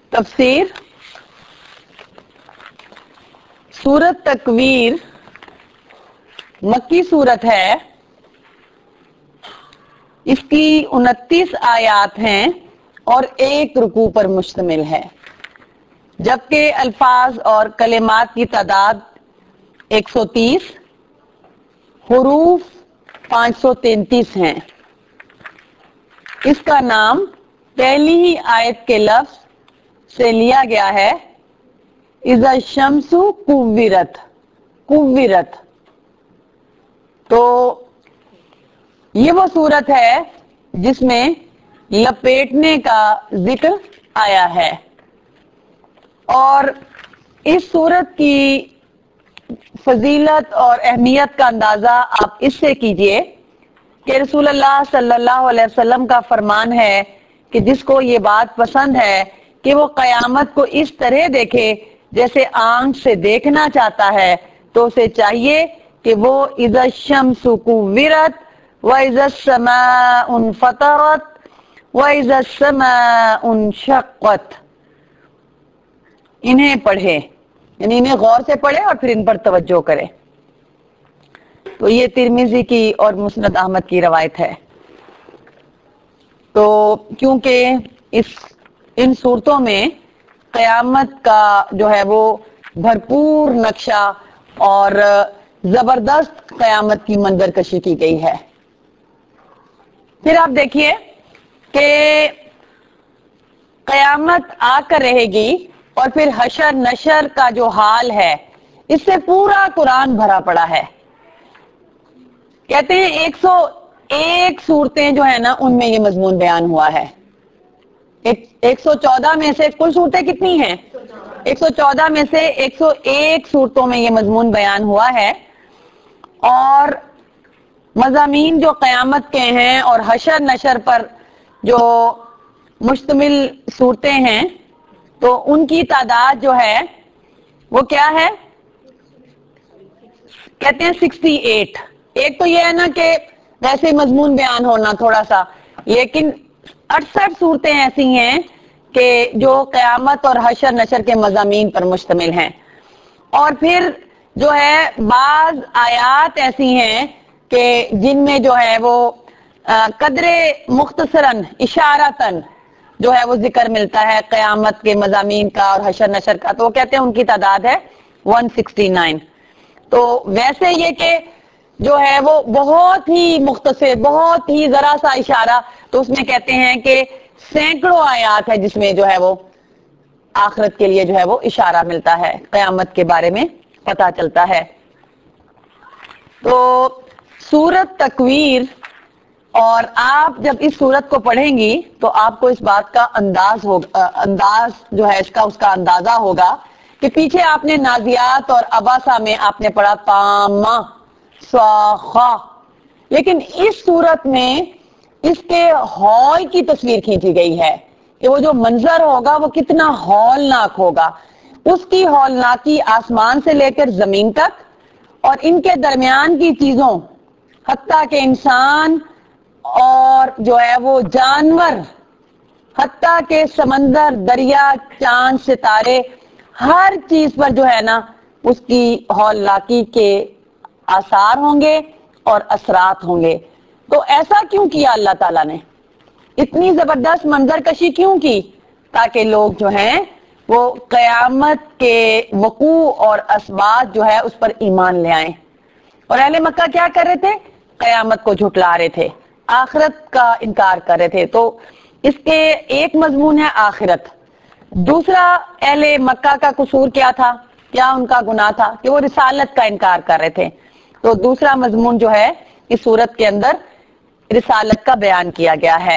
تفسیر سورت تکویر مکی سورت ہے. اس کی 29 آیات ہیں اور ایک رکوع پر مشتمل ہے، جبکہ الفاظ اور کلمات کی تعداد 130، حروف 533 ہیں. اس کا نام پہلی ہی آیت کے لفظ سے لیا گیا ہے، اذا الشمس کوورت. کوورت تو یہ وہ صورت ہے جس میں لپیٹنے کا ذکر آیا ہے، اور اس صورت کی فضیلت اور اہمیت کا اندازہ آپ اس سے کیجئے کہ رسول اللہ صلی اللہ علیہ وسلم کا فرمان ہے کہ جس کو یہ بات پسند ہے کہ وہ قیامت کو اس طرح دیکھے جیسے آنکھ سے دیکھنا چاہتا ہے، تو اسے چاہیے کہ وہ اذا الشمس کوورت وَإِذَا السَّمَاءُ انفطرت وَإِذَا السَّمَاءُ انشقت انہیں پڑھے، یعنی انہیں غور سے پڑھے اور پھر ان پر توجہ کرے. تو یہ ترمذی کی اور مسند احمد کی روایت ہے. تو کیونکہ ان صورتوں میں قیامت کا جو ہے وہ بھرپور نقشہ اور زبردست قیامت کی منظر کشی کی گئی ہے. پھر آپ دیکھیے کہ قیامت آ کر رہے گی اور پھر حشر نشر کا جو حال ہے اس سے پورا قرآن بھرا پڑا ہے. کہتے ہیں 101 صورتیں جو ہیں نا ان میں یہ مضمون بیان ہوا ہے. 114 میں سے کل صورتیں کتنی ہیں؟ 114 میں سے 101 صورتوں میں یہ مضمون بیان ہوا ہے، اور مضامین جو قیامت کے ہیں اور حشر نشر پر جو مشتمل صورتیں ہیں تو ان کی تعداد جو ہے وہ کیا ہے؟ کہتے ہیں 68. ایک تو یہ ہے نا کہ ویسے مضمون بیان ہونا تھوڑا سا، لیکن 68 صورتیں ایسی ہیں کہ جو قیامت اور حشر نشر کے مضامین پر مشتمل ہیں. اور پھر جو ہے بعض آیات ایسی ہیں کہ جن میں جو ہے وہ قدر مختصراً اشارتاً جو ہے وہ ذکر ملتا ہے قیامت کے مضامین کا اور حشر نشر کا، تو وہ کہتے ہیں ان کی تعداد ہے 169. تو ویسے یہ کہ جو ہے وہ بہت ہی مختصر، بہت ہی ذرا سا اشارہ، تو اس میں کہتے ہیں کہ سینکڑوں آیات ہے جس میں جو ہے وہ آخرت کے لیے جو ہے وہ اشارہ ملتا ہے، قیامت کے بارے میں پتہ چلتا ہے. تو سورت تکویر، اور آپ جب اس سورت کو پڑھیں گی تو آپ کو اس بات کا انداز جو ہے اس کا اندازہ ہوگا کہ پیچھے آپ نے نازیات اور اباسا میں آپ نے پڑھا تامہ صاخہ، لیکن اس صورت میں اس کے ہال کی تصویر کھینچی گئی ہے کہ وہ جو منظر ہوگا وہ کتنا ہولناک ہوگا. اس کی ہولناکی آسمان سے لے کر زمین تک اور ان کے درمیان کی چیزوں حتیٰ کہ انسان اور جو ہے وہ جانور، حتیٰ کہ سمندر، دریا، چاند، ستارے، ہر چیز پر جو ہے نا اس کی ہولناکی کے آثار ہوں گے اور اثرات ہوں گے. تو ایسا کیوں کیا اللہ تعالیٰ نے؟ اتنی زبردست منظر کشی کیوں کی؟ تاکہ لوگ جو ہیں وہ قیامت کے وقوع اور اسبات جو ہے اس پر ایمان لے آئیں. اور اہل مکہ کیا کر رہے تھے؟ قیامت کو جھٹلا رہے تھے، آخرت کا انکار کر رہے تھے. تو اس کے ایک مضمون ہے آخرت. دوسرا اہل مکہ کا قصور کیا تھا؟ کیا ان کا گناہ تھا؟ کہ وہ رسالت کا انکار کر رہے تھے. تو دوسرا مضمون جو ہے اس صورت کے اندر رسالت کا بیان کیا گیا ہے.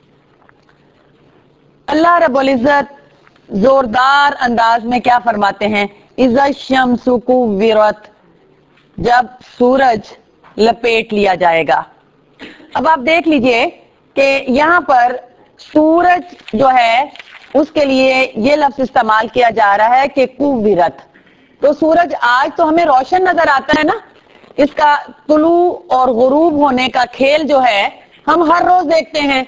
اللہ رب العزت زوردار انداز میں کیا فرماتے ہیں؟ اذا الشمس کوورت، جب سورج لپیٹ لیا جائے گا. اب آپ دیکھ لیجئے کہ یہاں پر سورج جو ہے اس کے لیے یہ لفظ استعمال کیا جا رہا ہے کہ کوورت. تو سورج آج تو ہمیں روشن نظر آتا ہے نا، اس کا طلوع اور غروب ہونے کا کھیل جو ہے ہم ہر روز دیکھتے ہیں،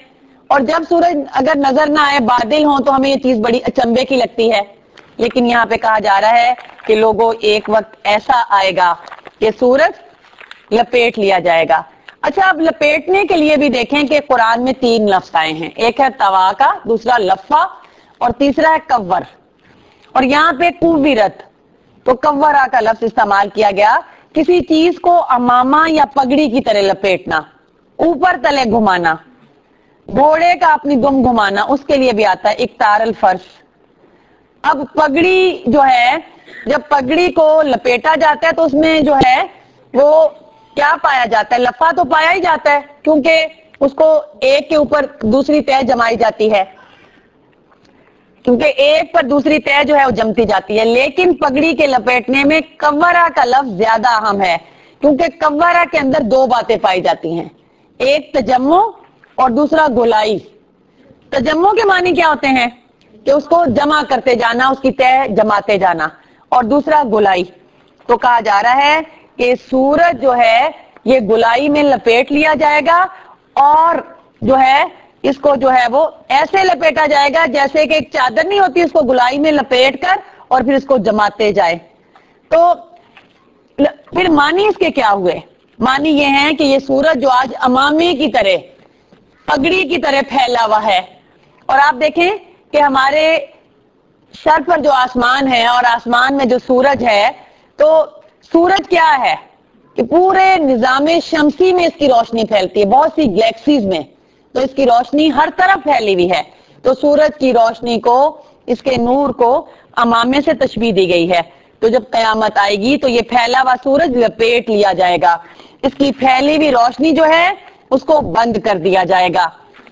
اور جب سورج اگر نظر نہ آئے، بادل ہوں، تو ہمیں یہ چیز بڑی اچنبے کی لگتی ہے. لیکن یہاں پہ کہا جا رہا ہے کہ لوگوں ایک وقت ایسا آئے گا کہ سورج لپیٹ لیا جائے گا. اچھا، اب لپیٹنے کے لیے بھی دیکھیں کہ قرآن میں 3 لفظ آئے ہیں. ایک ہے تواقع، دوسرا لفہ، اور تیسرا ہے کور. اور یہاں پہ کوبرت، تو کورا کا لفظ استعمال کیا گیا. کسی چیز کو امامہ یا پگڑی کی طرح لپیٹنا، اوپر تلے گھمانا، گھوڑے کا اپنی دم گھمانا، اس کے لیے بھی آتا ہے اکتار الفرش. اب پگڑی جو ہے، جب پگڑی کو لپیٹا جاتا ہے تو اس میں جو ہے وہ کیا پایا جاتا ہے؟ لفہ تو پایا ہی جاتا ہے، کیونکہ اس کو ایک کے اوپر دوسری تہ جمائی جاتی ہے، کیونکہ ایک پر دوسری تہ جو ہے وہ جمتی جاتی ہے. لیکن پگڑی کے لپیٹنے میں کورا کا لفظ زیادہ اہم ہے، کیونکہ کورا کے اندر 2 باتیں پائی جاتی ہیں، ایک تجمع اور دوسرا گولائی. تجمع کے معنی کیا ہوتے ہیں؟ کہ اس کو جمع کرتے جانا، اس کی تہ جماتے جانا. اور دوسرا گولائی. تو کہا جا رہا ہے کہ سورج جو ہے یہ گولائی میں لپیٹ لیا جائے گا، اور جو ہے اس کو جو ہے وہ ایسے لپیٹا جائے گا جیسے کہ ایک چادر نہیں ہوتی، اس کو گولائی میں لپیٹ کر اور پھر اس کو جماتے جائے. تو پھر معنی اس کے کیا ہوئے؟ معنی یہ ہے کہ یہ سورج جو آج امامے کی طرح، پگڑی کی طرح پھیلا ہوا ہے. اور آپ دیکھیں کہ ہمارے سر پر جو آسمان ہے اور آسمان میں جو سورج ہے، تو سورج کیا ہے کہ پورے نظام شمسی میں اس کی روشنی پھیلتی ہے، بہت سی گلیکسیز میں، تو اس کی روشنی ہر طرف پھیلی ہوئی ہے. تو سورج کی روشنی کو، اس کے نور کو امامے سے تشبیہ دی گئی ہے. تو جب قیامت آئے گی تو یہ پھیلا ہوا سورج لپیٹ لیا جائے گا، اس کی پھیلی ہوئی روشنی جو ہے اس کو بند کر دیا جائے گا.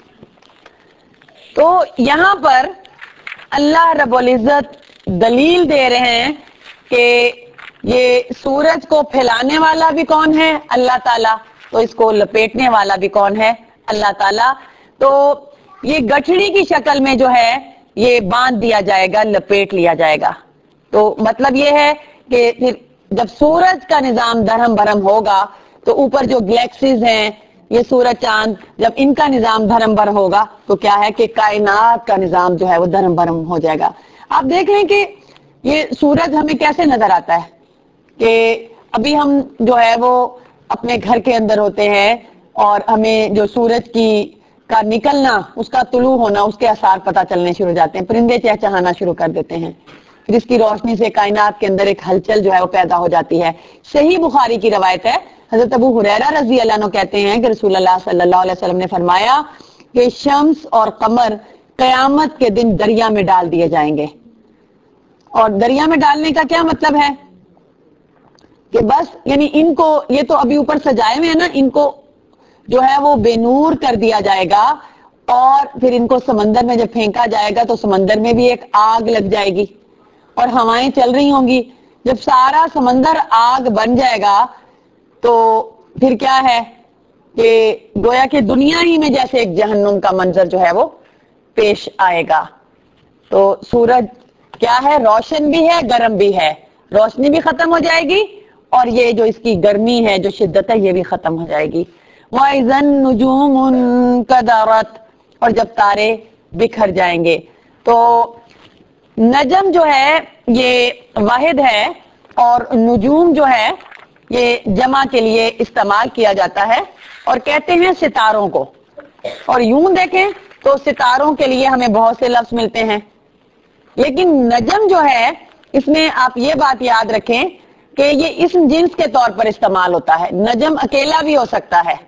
تو یہاں پر اللہ رب العزت دلیل دے رہے ہیں کہ یہ سورج کو پھیلانے والا بھی کون ہے؟ اللہ تعالیٰ. تو اس کو لپیٹنے والا بھی کون ہے؟ اللہ تعالیٰ. تو یہ گٹھڑی کی شکل میں جو ہے یہ باندھ دیا جائے گا، لپیٹ لیا جائے گا. تو مطلب یہ ہے کہ پھر جب سورج کا نظام دھرم برہم ہوگا تو اوپر جو گلیکسیز ہیں، یہ سورج چاند، جب ان کا نظام دھرم برہم ہوگا تو کیا ہے کہ کائنات کا نظام جو ہے وہ دھرم برہم ہو جائے گا. آپ دیکھ لیں کہ یہ سورج ہمیں کیسے نظر آتا ہے کہ ابھی ہم جو ہے وہ اپنے گھر کے اندر ہوتے ہیں اور ہمیں جو سورج کا نکلنا، اس کا طلوع ہونا، اس کے آثار پتہ چلنے شروع ہو جاتے ہیں، پرندے چہچہانا شروع کر دیتے ہیں، پھر اس کی روشنی سے کائنات کے اندر ایک ہلچل جو ہے وہ پیدا ہو جاتی ہے. صحیح بخاری کی روایت ہے، حضرت ابو ہریرہ رضی اللہ عنہ کہتے ہیں کہ رسول اللہ صلی اللہ علیہ وسلم نے فرمایا کہ شمس اور قمر قیامت کے دن دریا میں ڈال دیے جائیں گے. اور دریا میں ڈالنے کا کیا مطلب ہے؟ کہ بس یعنی ان کو، یہ تو ابھی اوپر سجائے ہوئے ہیں نا، ان کو جو ہے وہ بے نور کر دیا جائے گا، اور پھر ان کو سمندر میں جب پھینکا جائے گا تو سمندر میں بھی ایک آگ لگ جائے گی اور ہوائیں چل رہی ہوں گی. جب سارا سمندر آگ بن جائے گا تو پھر کیا ہے کہ گویا کہ دنیا ہی میں جیسے ایک جہنم کا منظر جو ہے وہ پیش آئے گا. تو سورج کیا ہے؟ روشن بھی ہے، گرم بھی ہے. روشنی بھی ختم ہو جائے گی اور یہ جو اس کی گرمی ہے، جو شدت ہے، یہ بھی ختم ہو جائے گی. وَإِذَا النُّجُومُ انكَدَرَتْ، اور جب تارے بکھر جائیں گے. تو نجم جو ہے یہ واحد ہے، اور نجوم جو ہے یہ جمع کے لیے استعمال کیا جاتا ہے، اور کہتے ہیں ستاروں کو. اور یوں دیکھیں تو ستاروں کے لیے ہمیں بہت سے لفظ ملتے ہیں، لیکن نجم جو ہے اس میں آپ یہ بات یاد رکھیں کہ یہ اسم جنس کے طور پر استعمال ہوتا ہے. نجم اکیلا بھی ہو سکتا ہے.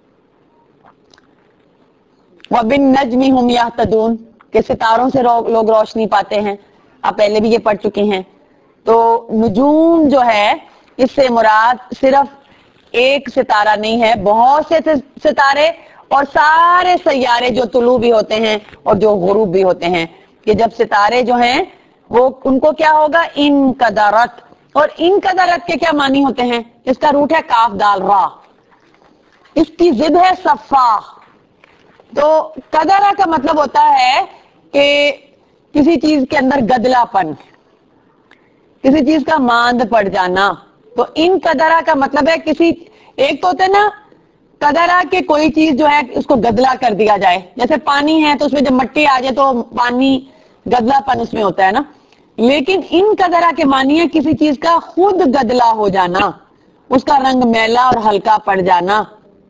وَبِالنَّجْمِ هُمْ يَهْتَدُونَ، کہ ستاروں سے لوگ روشنی پاتے ہیں. آپ پہلے بھی یہ پڑھ چکے ہیں. تو نجوم جو ہے اس سے مراد صرف ایک ستارہ نہیں ہے، بہت سے ستارے اور سارے سیارے جو طلوع بھی ہوتے ہیں اور جو غروب بھی ہوتے ہیں. کہ جب ستارے جو ہیں وہ ان کو کیا ہوگا؟ انقدرت. اور انقدرت کے کیا معنی ہوتے ہیں؟ اس کا روٹ ہے کاف دال را، اس کی ضد ہے صفا. تو قدرہ کا مطلب ہوتا ہے کہ کسی چیز کے اندر گدلا پن، کسی چیز کا ماند پڑ جانا. تو ان قدرہ کا مطلب ہے کسی، ایک تو ہوتا ہے نا قدرہ کہ کوئی چیز جو ہے اس کو گدلا کر دیا جائے، جیسے پانی ہے تو اس میں جب مٹی آ جائے تو پانی گدلا پن اس میں ہوتا ہے نا، لیکن ان قدرہ کے معنی ہے کسی چیز کا خود گدلا ہو جانا، اس کا رنگ میلا اور ہلکا پڑ جانا.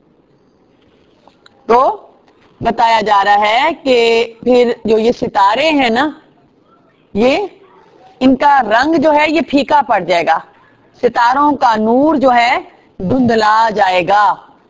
تو بتایا جا رہا ہے کہ پھر جو یہ ستارے ہیں نا، یہ ان کا رنگ جو ہے یہ پھیکا پڑ جائے گا، ستاروں کا نور جو ہے دھندلا جائے گا.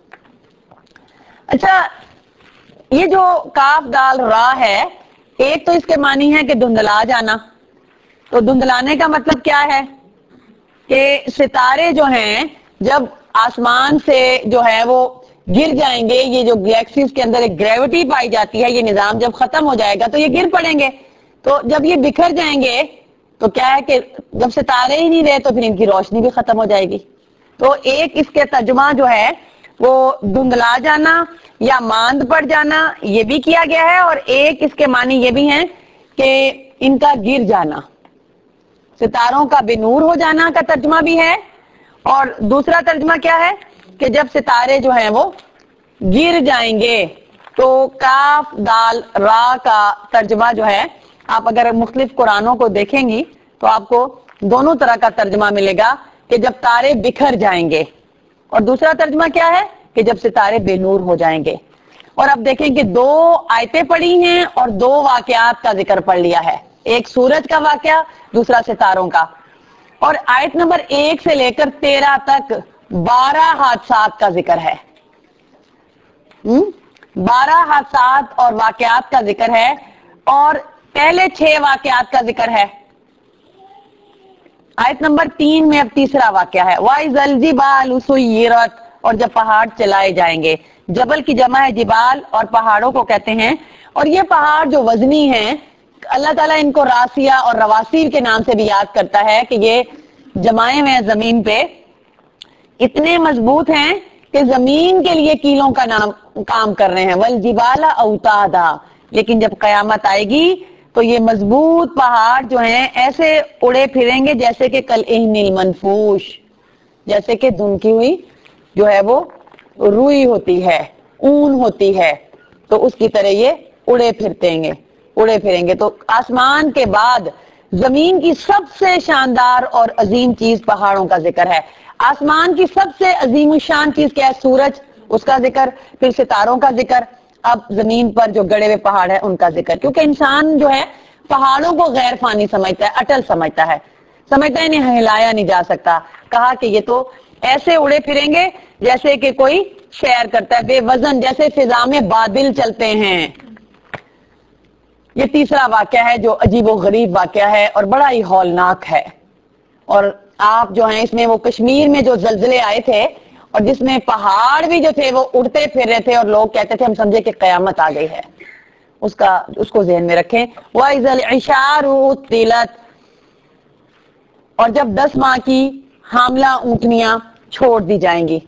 اچھا، یہ جو کاف دال را ہے، ایک تو اس کے معنی ہے کہ دھندلا جانا. تو دھندلانے کا مطلب کیا ہے کہ ستارے جو ہیں جب آسمان سے جو ہے وہ گر جائیں گے، یہ جو گلیکسیز کے اندر ایک گریوٹی پائی جاتی ہے، یہ نظام جب ختم ہو جائے گا تو یہ گر پڑیں گے. تو جب یہ بکھر جائیں گے تو کیا ہے کہ جب ستارے ہی نہیں رہے تو پھر ان کی روشنی بھی ختم ہو جائے گی. تو ایک اس کے ترجمہ جو ہے وہ دھندلا جانا یا ماند پڑ جانا یہ بھی کیا گیا ہے، اور ایک اس کے معنی یہ بھی ہیں کہ ان کا گر جانا، ستاروں کا بے نور ہو جانا کا ترجمہ بھی ہے. اور دوسرا ترجمہ کیا ہے کہ جب ستارے جو ہیں وہ گر جائیں گے. تو کاف دال را کا ترجمہ جو ہے آپ اگر مختلف قرآنوں کو دیکھیں گی تو آپ کو دونوں طرح کا ترجمہ ملے گا کہ جب تارے بکھر جائیں گے، اور دوسرا ترجمہ کیا ہے کہ جب ستارے بے نور ہو جائیں گے. اور اب دیکھیں کہ دو آیتیں پڑھی ہیں اور دو واقعات کا ذکر پڑھ لیا ہے، ایک سورج کا واقعہ، دوسرا ستاروں کا. اور آیت نمبر 1 سے لے کر 13 تک 12 حادثات کا ذکر ہے. 12 حادثات اور واقعات کا ذکر ہے، اور پہلے 6 واقعات کا ذکر ہے. آیت نمبر 3 میں اب تیسرا واقعہ ہے، وَإِذَا الْجِبَالُ سُيِّرَتْ، اور جب پہاڑ چلائے جائیں گے. جبل کی جمع ہے جبال، اور پہاڑوں کو کہتے ہیں. اور یہ پہاڑ جو وزنی ہیں اللہ تعالیٰ ان کو راسیہ اور رواسیر کے نام سے بھی یاد کرتا ہے کہ یہ جمائے ہوئے زمین پہ اتنے مضبوط ہیں کہ زمین کے لیے کیلوں کا نام کام کر رہے ہیں. وَالْجِبَالَ أَوْتَادًا، لیکن جب قیامت آئے گی تو یہ مضبوط پہاڑ جو ہیں ایسے اڑے پھریں گے جیسے کہ کالعہن المنفوش، جیسے کہ دھنکی ہوئی جو ہے وہ روئی ہوتی ہے، اون ہوتی ہے، تو اس کی طرح یہ اڑے پھریں گے. تو آسمان کے بعد زمین کی سب سے شاندار اور عظیم چیز پہاڑوں کا ذکر ہے. آسمان کی سب سے عظیم الشان چیز کیا ہے؟ سورج، اس کا ذکر، پھر ستاروں کا ذکر، اب زمین پر جو گڑے ہوئے پہاڑ ہے ان کا ذکر. کیونکہ انسان جو ہے پہاڑوں کو غیر فانی سمجھتا ہے، اٹل سمجھتا ہے انہیں ہلایا نہیں جا سکتا. کہا کہ یہ تو ایسے اڑے پھریں گے جیسے کہ کوئی سیر کرتا ہے، بے وزن، جیسے فضا میں بادل چلتے ہیں. یہ تیسرا واقعہ ہے جو عجیب و غریب واقعہ ہے اور بڑا ہی ہولناک ہے. اور آپ جو ہیں اس میں وہ کشمیر میں جو زلزلے آئے تھے اور جس میں پہاڑ بھی جو تھے وہ اڑتے پھر رہے تھے اور لوگ کہتے تھے ہم سمجھے کہ قیامت آ گئی ہے، اس کو ذہن میں رکھیں. وَإِذَا الْعِشَارُ عُطِّلَتْ، اور جب 10 ماہ کی حاملہ اونٹنیاں چھوڑ دی جائیں گی.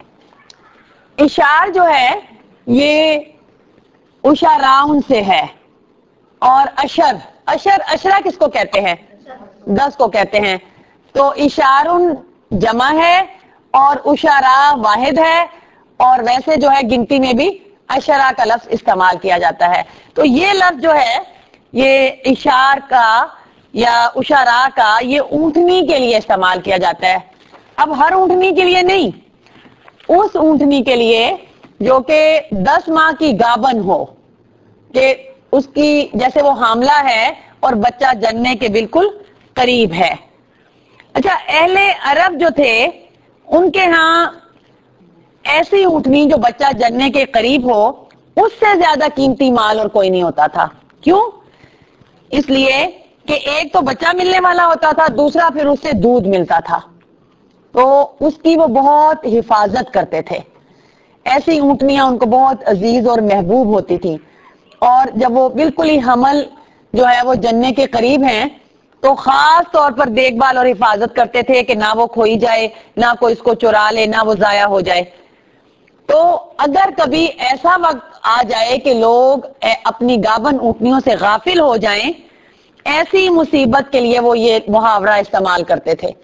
اشار جو ہے یہ اشاراؤن سے ہے، اور اشرا کس کو کہتے ہیں؟ 10 کو کہتے ہیں. تو اشارن جمع ہے اور اشارا واحد ہے، اور ویسے جو ہے گنتی میں بھی اشرا کا لفظ استعمال کیا جاتا ہے. تو یہ لفظ جو ہے یہ اشار کا یا اشارا کا یہ اونٹنی کے لیے استعمال کیا جاتا ہے. اب ہر اونٹنی کے لیے نہیں، اس اونٹنی کے لیے جو کہ 10 ماہ کی گابن ہو، کہ اس کی جیسے وہ حاملہ ہے اور بچہ جننے کے بالکل قریب ہے. اچھا، اہل عرب جو تھے ان کے ہاں ایسی اونٹنی جو بچہ جننے کے قریب ہو اس سے زیادہ قیمتی مال اور کوئی نہیں ہوتا تھا. کیوں؟ اس لیے کہ ایک تو بچہ ملنے والا ہوتا تھا، دوسرا پھر اس سے دودھ ملتا تھا، تو اس کی وہ بہت حفاظت کرتے تھے. ایسی اونٹنیاں ان کو بہت عزیز اور محبوب ہوتی تھی. اور جب وہ بالکل ہی حمل جو ہے وہ جننے کے قریب ہیں تو خاص طور پر دیکھ بھال اور حفاظت کرتے تھے کہ نہ وہ کھوئی جائے، نہ کوئی اس کو چرا لے، نہ وہ ضائع ہو جائے. تو اگر کبھی ایسا وقت آ جائے کہ لوگ اپنی گابن اونٹنیوں سے غافل ہو جائیں، ایسی مصیبت کے لیے وہ یہ محاورہ استعمال کرتے تھے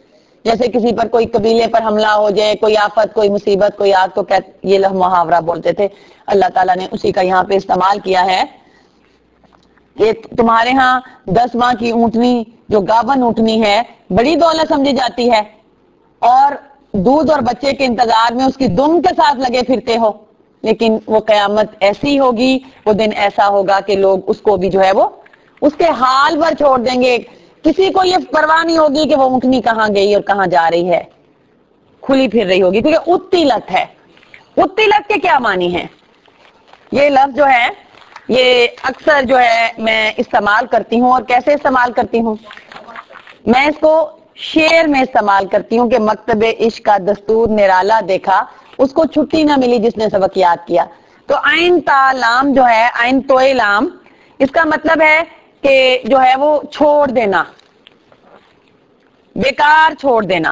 جیسے کسی پر کوئی قبیلے پر حملہ ہو جائے، کوئی آفت، کوئی مصیبت، کوئی آگ، تو یہ لفظ محاورہ بولتے تھے. اللہ تعالیٰ نے اسی کا یہاں پہ استعمال کیا ہے کہ تمہارے ہاں 10 ماہ کی اونٹنی جو گابن اونٹنی ہے بڑی دولت سمجھی جاتی ہے، اور دودھ اور بچے کے انتظار میں اس کی دم کے ساتھ لگے پھرتے ہو، لیکن وہ قیامت ایسی ہوگی، وہ دن ایسا ہوگا کہ لوگ اس کو بھی جو ہے وہ اس کے حال پر چھوڑ دیں گے. کسی کو یہ پرواہ نہیں ہوگی کہ وہ اونٹنی کہاں گئی اور کہاں جا رہی ہے، کھلی پھر رہی ہوگی، کیونکہ اتیلت ہے. اتیلت کے کیا معنی ہیں؟ یہ لفظ جو ہے یہ اکثر جو ہے میں استعمال کرتی ہوں. اور کیسے استعمال کرتی ہوں؟ میں اس کو شعر میں استعمال کرتی ہوں کہ مکتب عشق کا دستور نرالا دیکھا، اس کو چھٹی نہ ملی جس نے سبق یاد کیا. تو عین تا لام جو ہے، عین توئے لام، اس کا مطلب ہے کہ جو ہے وہ چھوڑ دینا، بیکار چھوڑ دینا،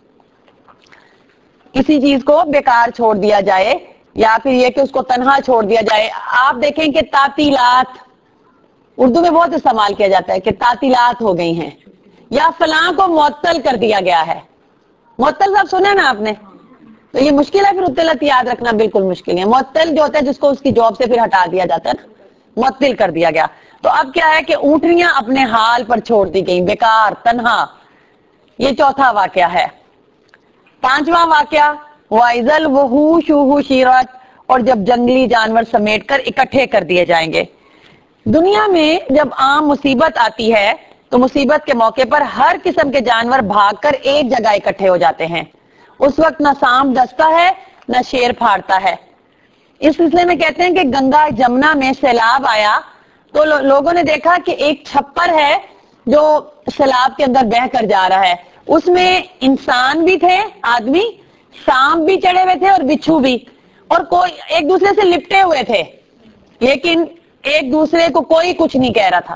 کسی چیز کو بیکار چھوڑ دیا جائے، یا پھر یہ کہ اس کو تنہا چھوڑ دیا جائے. آپ دیکھیں کہ تعطیلات اردو میں بہت استعمال کیا جاتا ہے کہ تعطیلات ہو گئی ہیں، یا فلاں کو معطل کر دیا گیا ہے. معطل صاحب سنا نا آپ نے؟ تو یہ مشکل ہے پھر اتلت یاد رکھنا، بالکل مشکل ہے. معطل جو ہوتا ہے جس کو اس کی جاب سے پھر ہٹا دیا جاتا ہے نا، معطل کر دیا گیا. تو اب کیا ہے کہ اونٹنیاں اپنے حال پر چھوڑ دی گئیں، بیکار، تنہا. یہ چوتھا واقعہ ہے. پانچواں واقعہ وَإِذَا الْوُحُوشُ حُشِرَتْ، اور جب جنگلی جانور سمیٹ کر اکٹھے کر دیے جائیں گے. دنیا میں جب عام مصیبت آتی ہے تو مصیبت کے موقع پر ہر قسم کے جانور بھاگ کر ایک جگہ اکٹھے ہو جاتے ہیں. اس وقت نہ سانپ ڈستا ہے نہ شیر پھاڑتا ہے. اس سلسلے میں کہتے ہیں کہ گنگا جمنا میں سیلاب آیا تو لوگوں نے دیکھا کہ ایک چھپر ہے جو سیلاب کے اندر بہہ کر جا رہا ہے. اس میں انسان بھی تھے، آدمی، سانپ بھی چڑھے ہوئے تھے اور بچھو بھی، اور کوئی ایک دوسرے سے لپٹے ہوئے تھے، لیکن ایک دوسرے کو کوئی کچھ نہیں کہہ رہا تھا.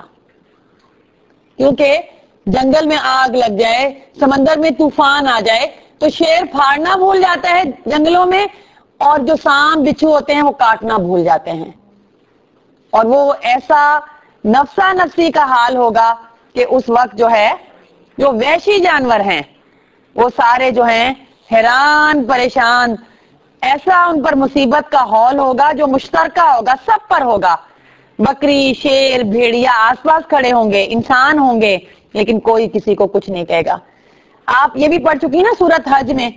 کیونکہ جنگل میں آگ لگ جائے، سمندر میں طوفان آ جائے تو شیر پھاڑنا بھول جاتا ہے جنگلوں میں، اور جو سانپ بچھو ہوتے ہیں وہ کاٹنا بھول جاتے ہیں. اور وہ ایسا نفسا نفسی کا حال ہوگا کہ اس وقت جو ہے جو وحشی جانور ہیں وہ سارے جو ہیں حیران پریشان، ایسا ان پر مصیبت کا ہول ہوگا جو مشترکہ ہوگا، سب پر ہوگا. بکری، شیر، بھیڑیا آس پاس کھڑے ہوں گے، انسان ہوں گے، لیکن کوئی کسی کو کچھ نہیں کہے گا. آپ یہ بھی پڑھ چکی نا سورۃ حج میں،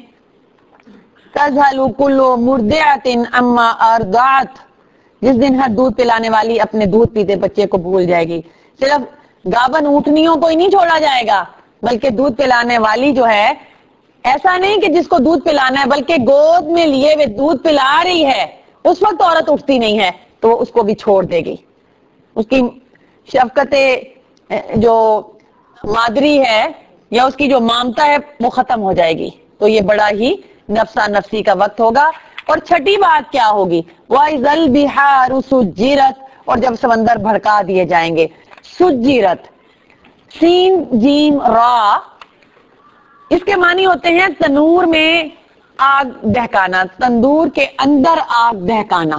تذہل کل مرضعۃ عما ارضعت، جس دن ہر دودھ پلانے والی اپنے دودھ پیتے بچے کو بھول جائے گی. صرف گابن اونٹنیوں کو ہی نہیں چھوڑا جائے گا، بلکہ دودھ پلانے والی جو ہے، ایسا نہیں کہ جس کو دودھ پلانا ہے بلکہ گود میں لیے ہوئے دودھ پلا رہی ہے، اس وقت عورت اٹھتی نہیں ہے تو وہ اس کو بھی چھوڑ دے گی. اس کی شفقت جو مادری ہے یا اس کی جو مامتا ہے وہ ختم ہو جائے گی. تو یہ بڑا ہی نفسا نفسی کا وقت ہوگا. اور چھٹی بات کیا ہوگی؟ وَإِذَا الْبِحَارُ سُجِّرَتْ، اور جب سمندر بھڑکا دیے جائیں گے. سجیرت، سین جیم را، اس کے معنی ہوتے ہیں تنور میں آگ بہکانا، تندور کے اندر آگ بہکانا.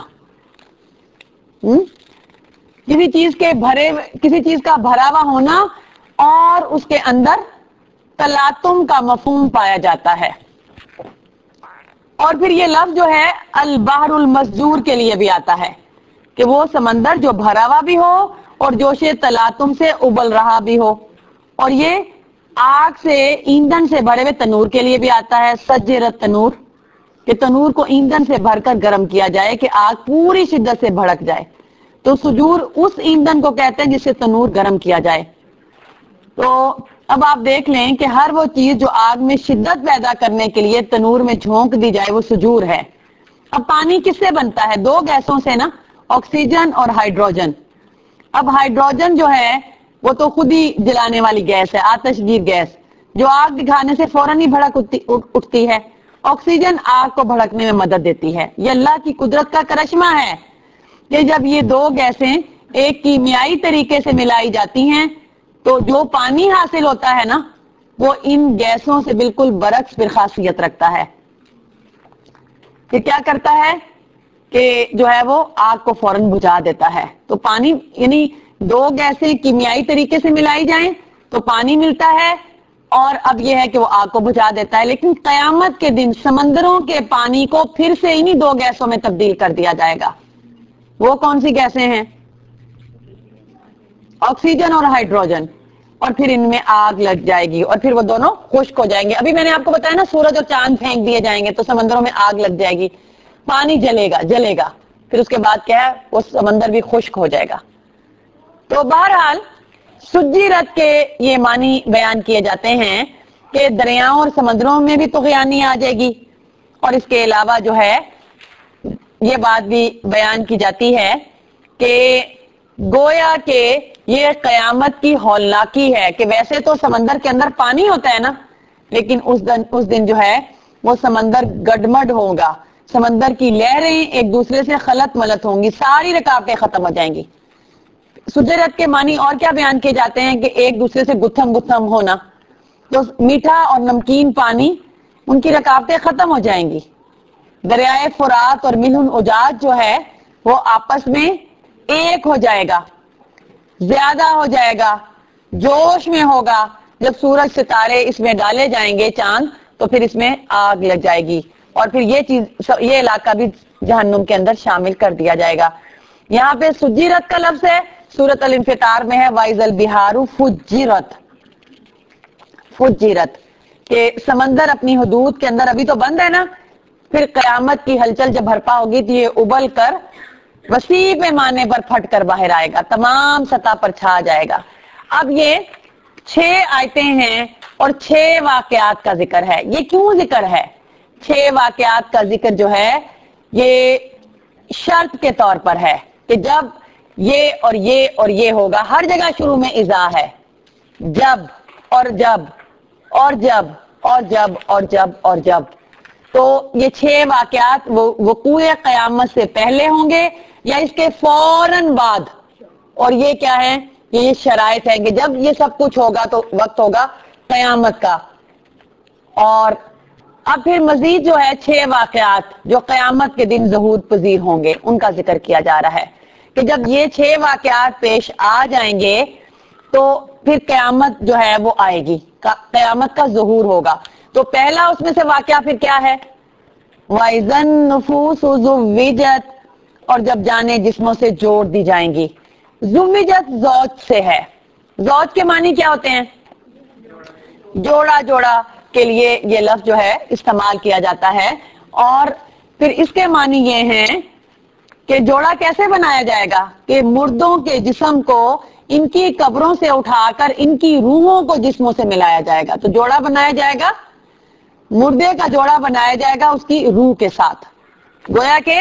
کسی چیز کا بھرا ہوا ہونا اور اس کے اندر تلاطم کا مفہوم پایا جاتا ہے. اور پھر یہ لفظ جو ہے البحر المسجور کے لیے بھی آتا ہے کہ وہ سمندر جو بھرا ہوا بھی ہو اور جوش تلاطم سے ابل رہا بھی ہو. اور یہ آگ سے، ایندھن سے بھرے ہوئے تنور کے لیے بھی آتا ہے. سجرت تنور، کہ تنور کو ایندھن سے بھر کر گرم کیا جائے کہ آگ پوری شدت سے بھڑک جائے. تو سجور اس ایندھن کو کہتے ہیں جس سے تنور گرم کیا جائے. تو اب آپ دیکھ لیں کہ ہر وہ چیز جو آگ میں شدت پیدا کرنے کے لیے تنور میں جھونک دی جائے وہ سجور ہے. اب پانی کس سے بنتا ہے؟ 2 گیسوں سے نا، آکسیجن اور ہائیڈروجن. اب ہائیڈروجن جو ہے وہ تو خود ہی جلانے والی گیس ہے، آتش گیر گیس، جو آگ دکھانے سے فوراً ہی بھڑک اٹھتی ہے. آکسیجن آگ کو بھڑکنے میں مدد دیتی ہے. یہ اللہ کی قدرت کا کرشمہ ہے کہ جب یہ 2 گیسیں ایک کیمیائی طریقے سے ملائی جاتی ہیں تو جو پانی حاصل ہوتا ہے نا وہ ان گیسوں سے بالکل برعکس پھر خاصیت رکھتا ہے. یہ کیا کرتا ہے کہ جو ہے وہ آگ کو فوراً بجھا دیتا ہے. تو پانی، یعنی 2 گیسیں کیمیائی طریقے سے ملائی جائیں تو پانی ملتا ہے، اور اب یہ ہے کہ وہ آگ کو بجھا دیتا ہے. لیکن قیامت کے دن سمندروں کے پانی کو پھر سے انہی دو گیسوں میں تبدیل کر دیا جائے گا. وہ کون سی گیسیں ہیں؟ آکسیجن اور ہائیڈروجن. اور پھر ان میں آگ لگ جائے گی اور پھر وہ دونوں خشک ہو جائیں گے. ابھی میں نے آپ کو بتایا نا سورج اور چاند پھینک دیے جائیں گے تو سمندروں میں آگ لگ جائے گی, پانی جلے گا, پھر اس کے بعد کیا ہے وہ سمندر بھی خشک ہو جائے گا. تو بہرحال سجیرت کے یہ معنی بیان کیے جاتے ہیں کہ دریاؤں اور سمندروں میں بھی طغیانی آ جائے گی. اور اس کے علاوہ جو ہے یہ بات بھی بیان کی جاتی ہے کہ گویا کہ یہ قیامت کی ہولناکی ہے کہ ویسے تو سمندر کے اندر پانی ہوتا ہے نا, لیکن اس دن جو ہے وہ سمندر گڈمڈ ہوگا, سمندر کی لہریں ایک دوسرے سے خلط ملط ہوں گی, ساری رکاوٹیں ختم ہو جائیں گی. سجرت کے معنی اور کیا بیان کیے جاتے ہیں کہ ایک دوسرے سے گتھم گتھم ہونا, تو میٹھا اور نمکین پانی ان کی رکاوٹیں ختم ہو جائیں گی. دریائے فرات اور ملح اجاج جو ہے وہ آپس میں ایک ہو جائے گا, زیادہ ہو جائے گا, جوش میں ہوگا. جب سورج ستارے اس میں ڈالے جائیں گے, چاند, تو پھر اس میں آگ لگ جائے گی اور پھر یہ علاقہ بھی جہنم کے اندر شامل کر دیا جائے گا. یہاں پہ سجیرت کا لفظ ہے, سورۃ الانفطار میں ہے وَإِذَا الْبِحَارُ فُجِّرَتْ, فجرت کہ سمندر اپنی حدود کے اندر ابھی تو بند ہے نا, پھر قیامت کی ہلچل جب بھرپا ہوگی تو یہ ابل کر وسیع پیمانے پر پھٹ کر باہر آئے گا, تمام سطح پر چھا جائے گا. اب یہ 6 آیتیں ہیں اور 6 واقعات کا ذکر ہے. یہ کیوں ذکر ہے؟ 6 واقعات کا ذکر جو ہے یہ شرط کے طور پر ہے کہ جب یہ اور یہ اور یہ ہوگا. ہر جگہ شروع میں اذا ہے, جب اور جب اور جب اور جب اور جب اور جب. تو یہ 6 واقعات وقوع قیامت سے پہلے ہوں گے یا اس کے فوراً بعد. اور یہ کیا ہے, یہ شرائط ہے کہ جب یہ سب کچھ ہوگا تو وقت ہوگا قیامت کا. اور اب پھر مزید جو ہے 6 واقعات جو قیامت کے دن ظہور پذیر ہوں گے ان کا ذکر کیا جا رہا ہے کہ جب یہ 6 واقعات پیش آ جائیں گے تو پھر قیامت جو ہے وہ آئے گی, قیامت کا ظہور ہوگا. تو پہلا اس میں سے واقعہ پھر کیا ہے؟ وَإِذَا النُّفُوسُ زُوِّجَتْ, اور جب جانیں جسموں سے جوڑ دی جائیں گی. زُوِّجَت زوج سے ہے. زوج کے معنی کیا ہوتے ہیں؟ جوڑا جوڑا کے لیے یہ لفظ جو ہے استعمال کیا جاتا ہے. اور پھر اس کے معنی یہ ہیں کہ جوڑا کیسے بنایا جائے گا کہ مردوں کے جسم کو ان کی قبروں سے اٹھا کر ان کی روحوں کو جسموں سے ملایا جائے گا. تو جوڑا بنایا جائے گا, مردے کا جوڑا بنایا جائے گا اس کی روح کے ساتھ, گویا کہ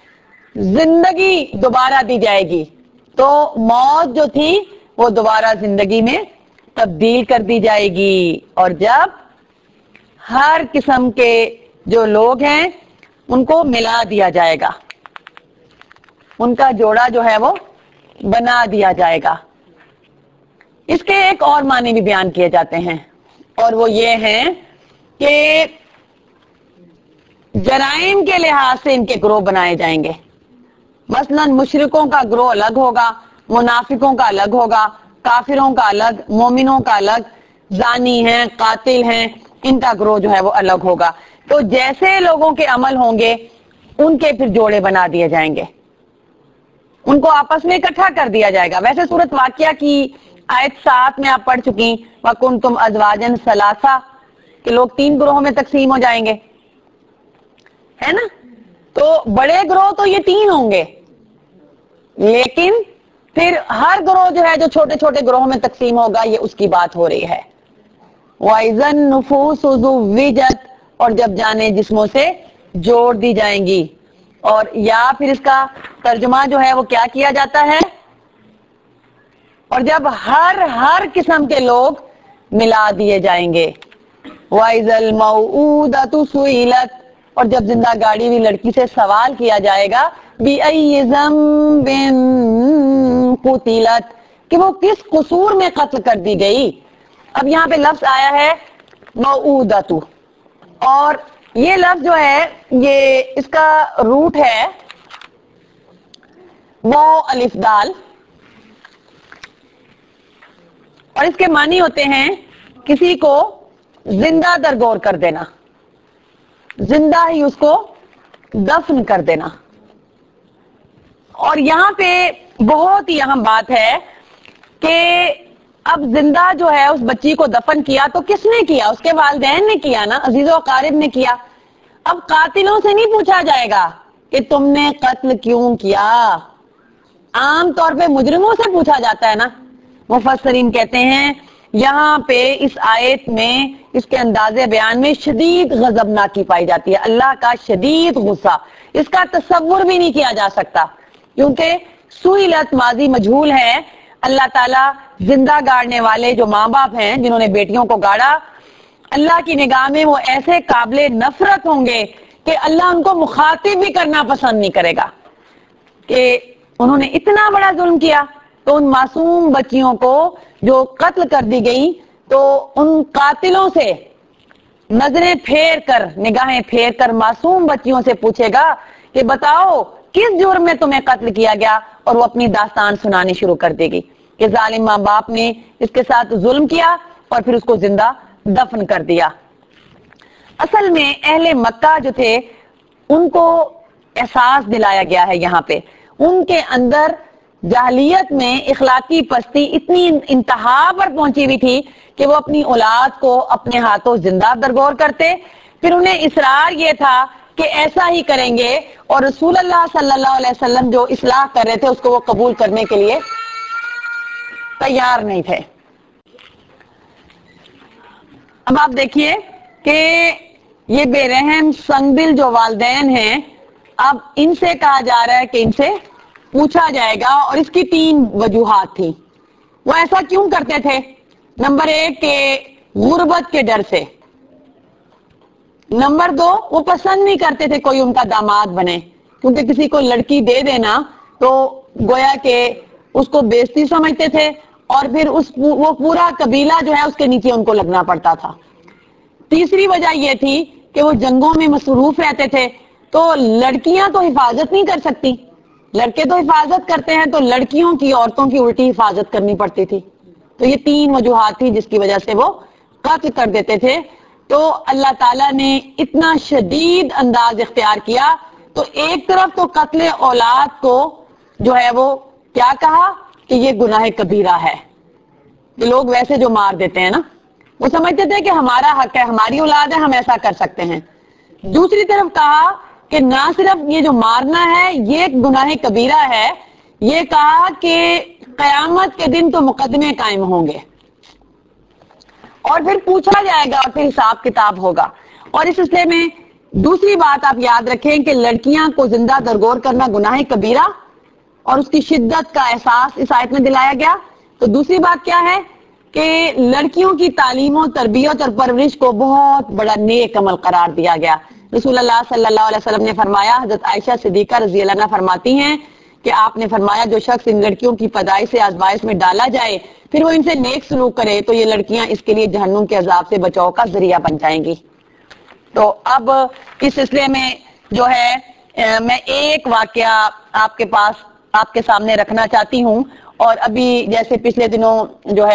زندگی دوبارہ دی جائے گی. تو موت جو تھی وہ دوبارہ زندگی میں تبدیل کر دی جائے گی. اور جب ہر قسم کے جو لوگ ہیں ان کو ملا دیا جائے گا, ان کا جوڑا جو ہے وہ بنا دیا جائے گا. اس کے ایک اور معنی بھی بیان کیے جاتے ہیں اور وہ یہ ہیں کہ جرائم کے لحاظ سے ان کے گروہ بنائے جائیں گے. مثلا مشرکوں کا گروہ الگ ہوگا, منافقوں کا الگ ہوگا, کافروں کا الگ, مومنوں کا الگ, زانی ہیں, قاتل ہیں, ان کا گروہ جو ہے وہ الگ ہوگا. تو جیسے لوگوں کے عمل ہوں گے ان کے پھر جوڑے بنا دیے جائیں گے, ان کو آپس میں اکٹھا کر دیا جائے گا. ویسے سورۃ واقعہ کی آیت 7 میں آپ پڑھ چکی وَكُنْتُمْ أَزْوَاجًا ثَلَاثَةً کہ لوگ 3 گروہوں میں تقسیم ہو جائیں گے, ہے نا. تو بڑے گروہ تو یہ 3 ہوں گے, لیکن پھر ہر گروہ جو ہے جو چھوٹے چھوٹے گروہوں میں تقسیم ہوگا یہ اس کی بات ہو رہی ہے. وَإِذَا النُّفُوسُ زُوِّجَتْ, اور جب جانیں جسموں سے جوڑ دی جائیں گی. اور یا پھر اس کا ترجمہ جو ہے وہ کیا کیا جاتا ہے, اور جب ہر قسم کے لوگ ملا دیے جائیں گے. وَإِذَا الْمَوْءُودَةُ سُئِلَتْ, اور جب زندہ گاڑی ہوئی لڑکی سے سوال کیا جائے گا بِأَيِّ ذَنبٍ قُتِلَتْ, کہ وہ کس قصور میں قتل کر دی گئی. اب یہاں پہ لفظ آیا ہے موعودۃ, اور یہ لفظ جو ہے یہ اس کا روٹ ہے مو الف دال, اور اس کے معنی ہوتے ہیں کسی کو زندہ درگور کر دینا، زندہ ہی اس کو دفن کر دینا۔ اور یہاں پہ بہت ہی اہم بات ہے کہ اب زندہ جو ہے اس بچی کو دفن کیا تو کس نے کیا؟ اس کے والدین نے کیا نا، عزیز و اقارب نے کیا۔ اب قاتلوں سے نہیں پوچھا جائے گا کہ تم نے قتل کیوں کیا، عام طور پہ مجرموں سے پوچھا جاتا ہے نا۔ مفسرین کہتے ہیں یہاں پہ اس آیت میں، اس کے انداز بیان میں شدید غضبناکی پائی جاتی ہے، اللہ کا شدید غصہ، اس کا تصور بھی نہیں کیا جا سکتا، کیونکہ سئلت ماضی مجہول ہے۔ اللہ تعالیٰ زندہ گاڑنے والے جو ماں باپ ہیں جنہوں نے بیٹیوں کو گاڑا، اللہ کی نگاہ میں وہ ایسے قابل نفرت ہوں گے کہ اللہ ان کو مخاطب بھی کرنا پسند نہیں کرے گا کہ انہوں نے اتنا بڑا ظلم کیا۔ تو ان معصوم بچیوں کو جو قتل کر دی گئی، تو ان قاتلوں سے نظریں پھیر کر، نگاہیں پھیر کر معصوم بچیوں سے پوچھے گا کہ بتاؤ کس جرم میں تمہیں قتل کیا گیا، اور وہ اپنی داستان سنانی شروع کر دے گی کہ ظالم ماں باپ نے اس کے ساتھ ظلم کیا اور پھر اس کو زندہ دفن کر دیا۔ اصل میں اہل مکہ جو تھے ان کو احساس دلایا گیا ہے یہاں پہ، ان کے اندر جاہلیت میں اخلاقی پستی اتنی انتہا پر پہنچی ہوئی تھی کہ وہ اپنی اولاد کو اپنے ہاتھوں زندہ درگور کرتے، پھر انہیں اصرار یہ تھا کہ ایسا ہی کریں گے، اور رسول اللہ صلی اللہ علیہ وسلم جو اصلاح کر رہے تھے اس کو وہ قبول کرنے کے لیے تیار نہیں تھے۔ اب آپ دیکھیے کہ یہ بے رحم سنگ دل جو والدین ہیں، اب ان سے کہا جا رہا ہے کہ ان سے پوچھا جائے گا، اور اس کی 3 وجوہات تھی۔ وہ ایسا کیوں کرتے تھے؟ نمبر 1 کہ غربت کے ڈر سے، نمبر 2 وہ پسند نہیں کرتے تھے کوئی ان کا داماد بنے، کیونکہ کسی کو لڑکی دے دینا تو گویا کہ اس کو بےزتی سمجھتے تھے، اور پھر وہ پورا قبیلہ جو ہے اس کے نیچے ان کو لگنا پڑتا تھا۔ تیسری وجہ یہ تھی کہ وہ جنگوں میں مصروف رہتے تھے، تو لڑکیاں تو حفاظت نہیں کر سکتی، لڑکے تو حفاظت کرتے ہیں، تو لڑکیوں کی، عورتوں کی الٹی حفاظت کرنی پڑتی تھی۔ تو یہ 3 وجوہات تھی جس کی وجہ سے وہ قتل کر دیتے تھے۔ تو اللہ تعالیٰ نے اتنا شدید انداز اختیار کیا، تو ایک طرف تو قتل اولاد کو جو ہے وہ کیا کہا کہ یہ گناہ کبیرہ ہے، کہ لوگ ویسے جو مار دیتے ہیں نا، وہ سمجھتے تھے کہ ہمارا حق ہے، ہماری اولاد ہے، ہم ایسا کر سکتے ہیں۔ دوسری طرف کہا کہ نہ صرف یہ جو مارنا ہے یہ گناہ کبیرہ ہے، یہ کہا کہ قیامت کے دن تو مقدمے قائم ہوں گے، اور پھر پوچھا جائے گا، اور پھر حساب کتاب ہوگا۔ اور اس سلسلے میں دوسری بات آپ یاد رکھیں کہ لڑکیاں کو زندہ درگور کرنا گناہ کبیرہ اور اس کی شدت کا احساس اس آیت میں دلایا گیا۔ تو دوسری بات کیا ہے کہ لڑکیوں کی تعلیم و تربیت اور پرورش کو بہت بڑا نیک عمل قرار دیا گیا۔ رسول اللہ صلی اللہ علیہ وسلم نے فرمایا، حضرت عائشہ صدیقہ رضی اللہ عنہا فرماتی ہیں کہ آپ نے فرمایا جو شخص ان لڑکیوں کی پیدائش سے آزمائش میں ڈالا جائے پھر وہ ان سے نیک سلوک کرے تو یہ لڑکیاں اس کے لیے جہنم کے عذاب سے بچاؤ کا ذریعہ بن جائیں گی۔ تو اب اس سلسلے میں جو ہے میں ایک واقعہ آپ کے پاس، آپ کے سامنے رکھنا چاہتی ہوں، اور ابھی جیسے پچھلے دنوں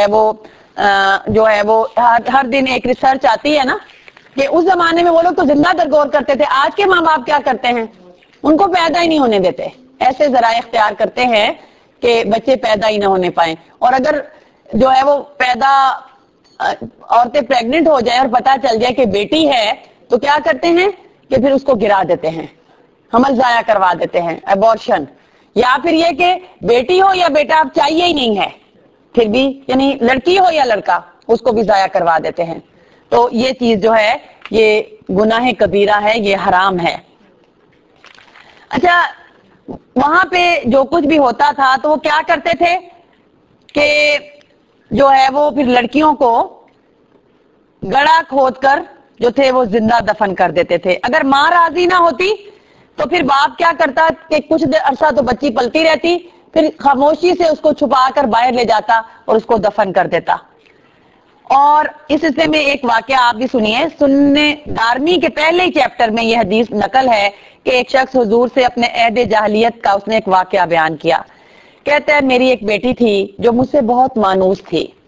جو ہے وہ ہر دن ایک ریسرچ آتی ہے نا کہ اس زمانے میں وہ لوگ تو زندہ درگور کرتے تھے، آج کے ماں باپ کیا کرتے ہیں؟ ان کو پیدا ہی نہیں ہونے دیتے، ایسے ذرائع اختیار کرتے ہیں کہ بچے پیدا ہی نہ ہونے پائیں، اور اگر جو ہے وہ پیدا عورتیں پریگننٹ ہو جائیں اور پتہ چل جائے کہ بیٹی ہے تو کیا کرتے ہیں کہ پھر اس کو گرا دیتے ہیں، حمل ضائع کروا دیتے ہیں، ابورشن، یا پھر یہ کہ بیٹی ہو یا بیٹا اب چاہیے ہی نہیں ہے، پھر بھی یعنی لڑکی ہو یا لڑکا اس کو بھی ضائع کروا دیتے ہیں۔ تو یہ چیز جو ہے یہ گناہ کبیرہ ہے، یہ حرام ہے۔ اچھا، وہاں پہ جو کچھ بھی ہوتا تھا تو وہ کیا کرتے تھے کہ جو ہے وہ پھر لڑکیوں کو گڑھا کھود کر جو تھے وہ زندہ دفن کر دیتے تھے۔ اگر ماں راضی نہ ہوتی تو پھر باپ کیا کرتا کہ کچھ عرصہ تو بچی پلتی رہتی، پھر خاموشی سے اس کو چھپا کر باہر لے جاتا اور اس کو دفن کر دیتا۔ اور اس سلسلے میں ایک واقعہ آپ بھی سنیے، سننے 12ویں کے پہلے ہی چیپٹر میں یہ حدیث نقل ہے کہ ایک شخص حضور سے اپنے عہد جاہلیت کا اس نے ایک واقعہ بیان کیا۔ کہتا ہے میری ایک بیٹی تھی جو مجھ سے بہت مانوس تھی،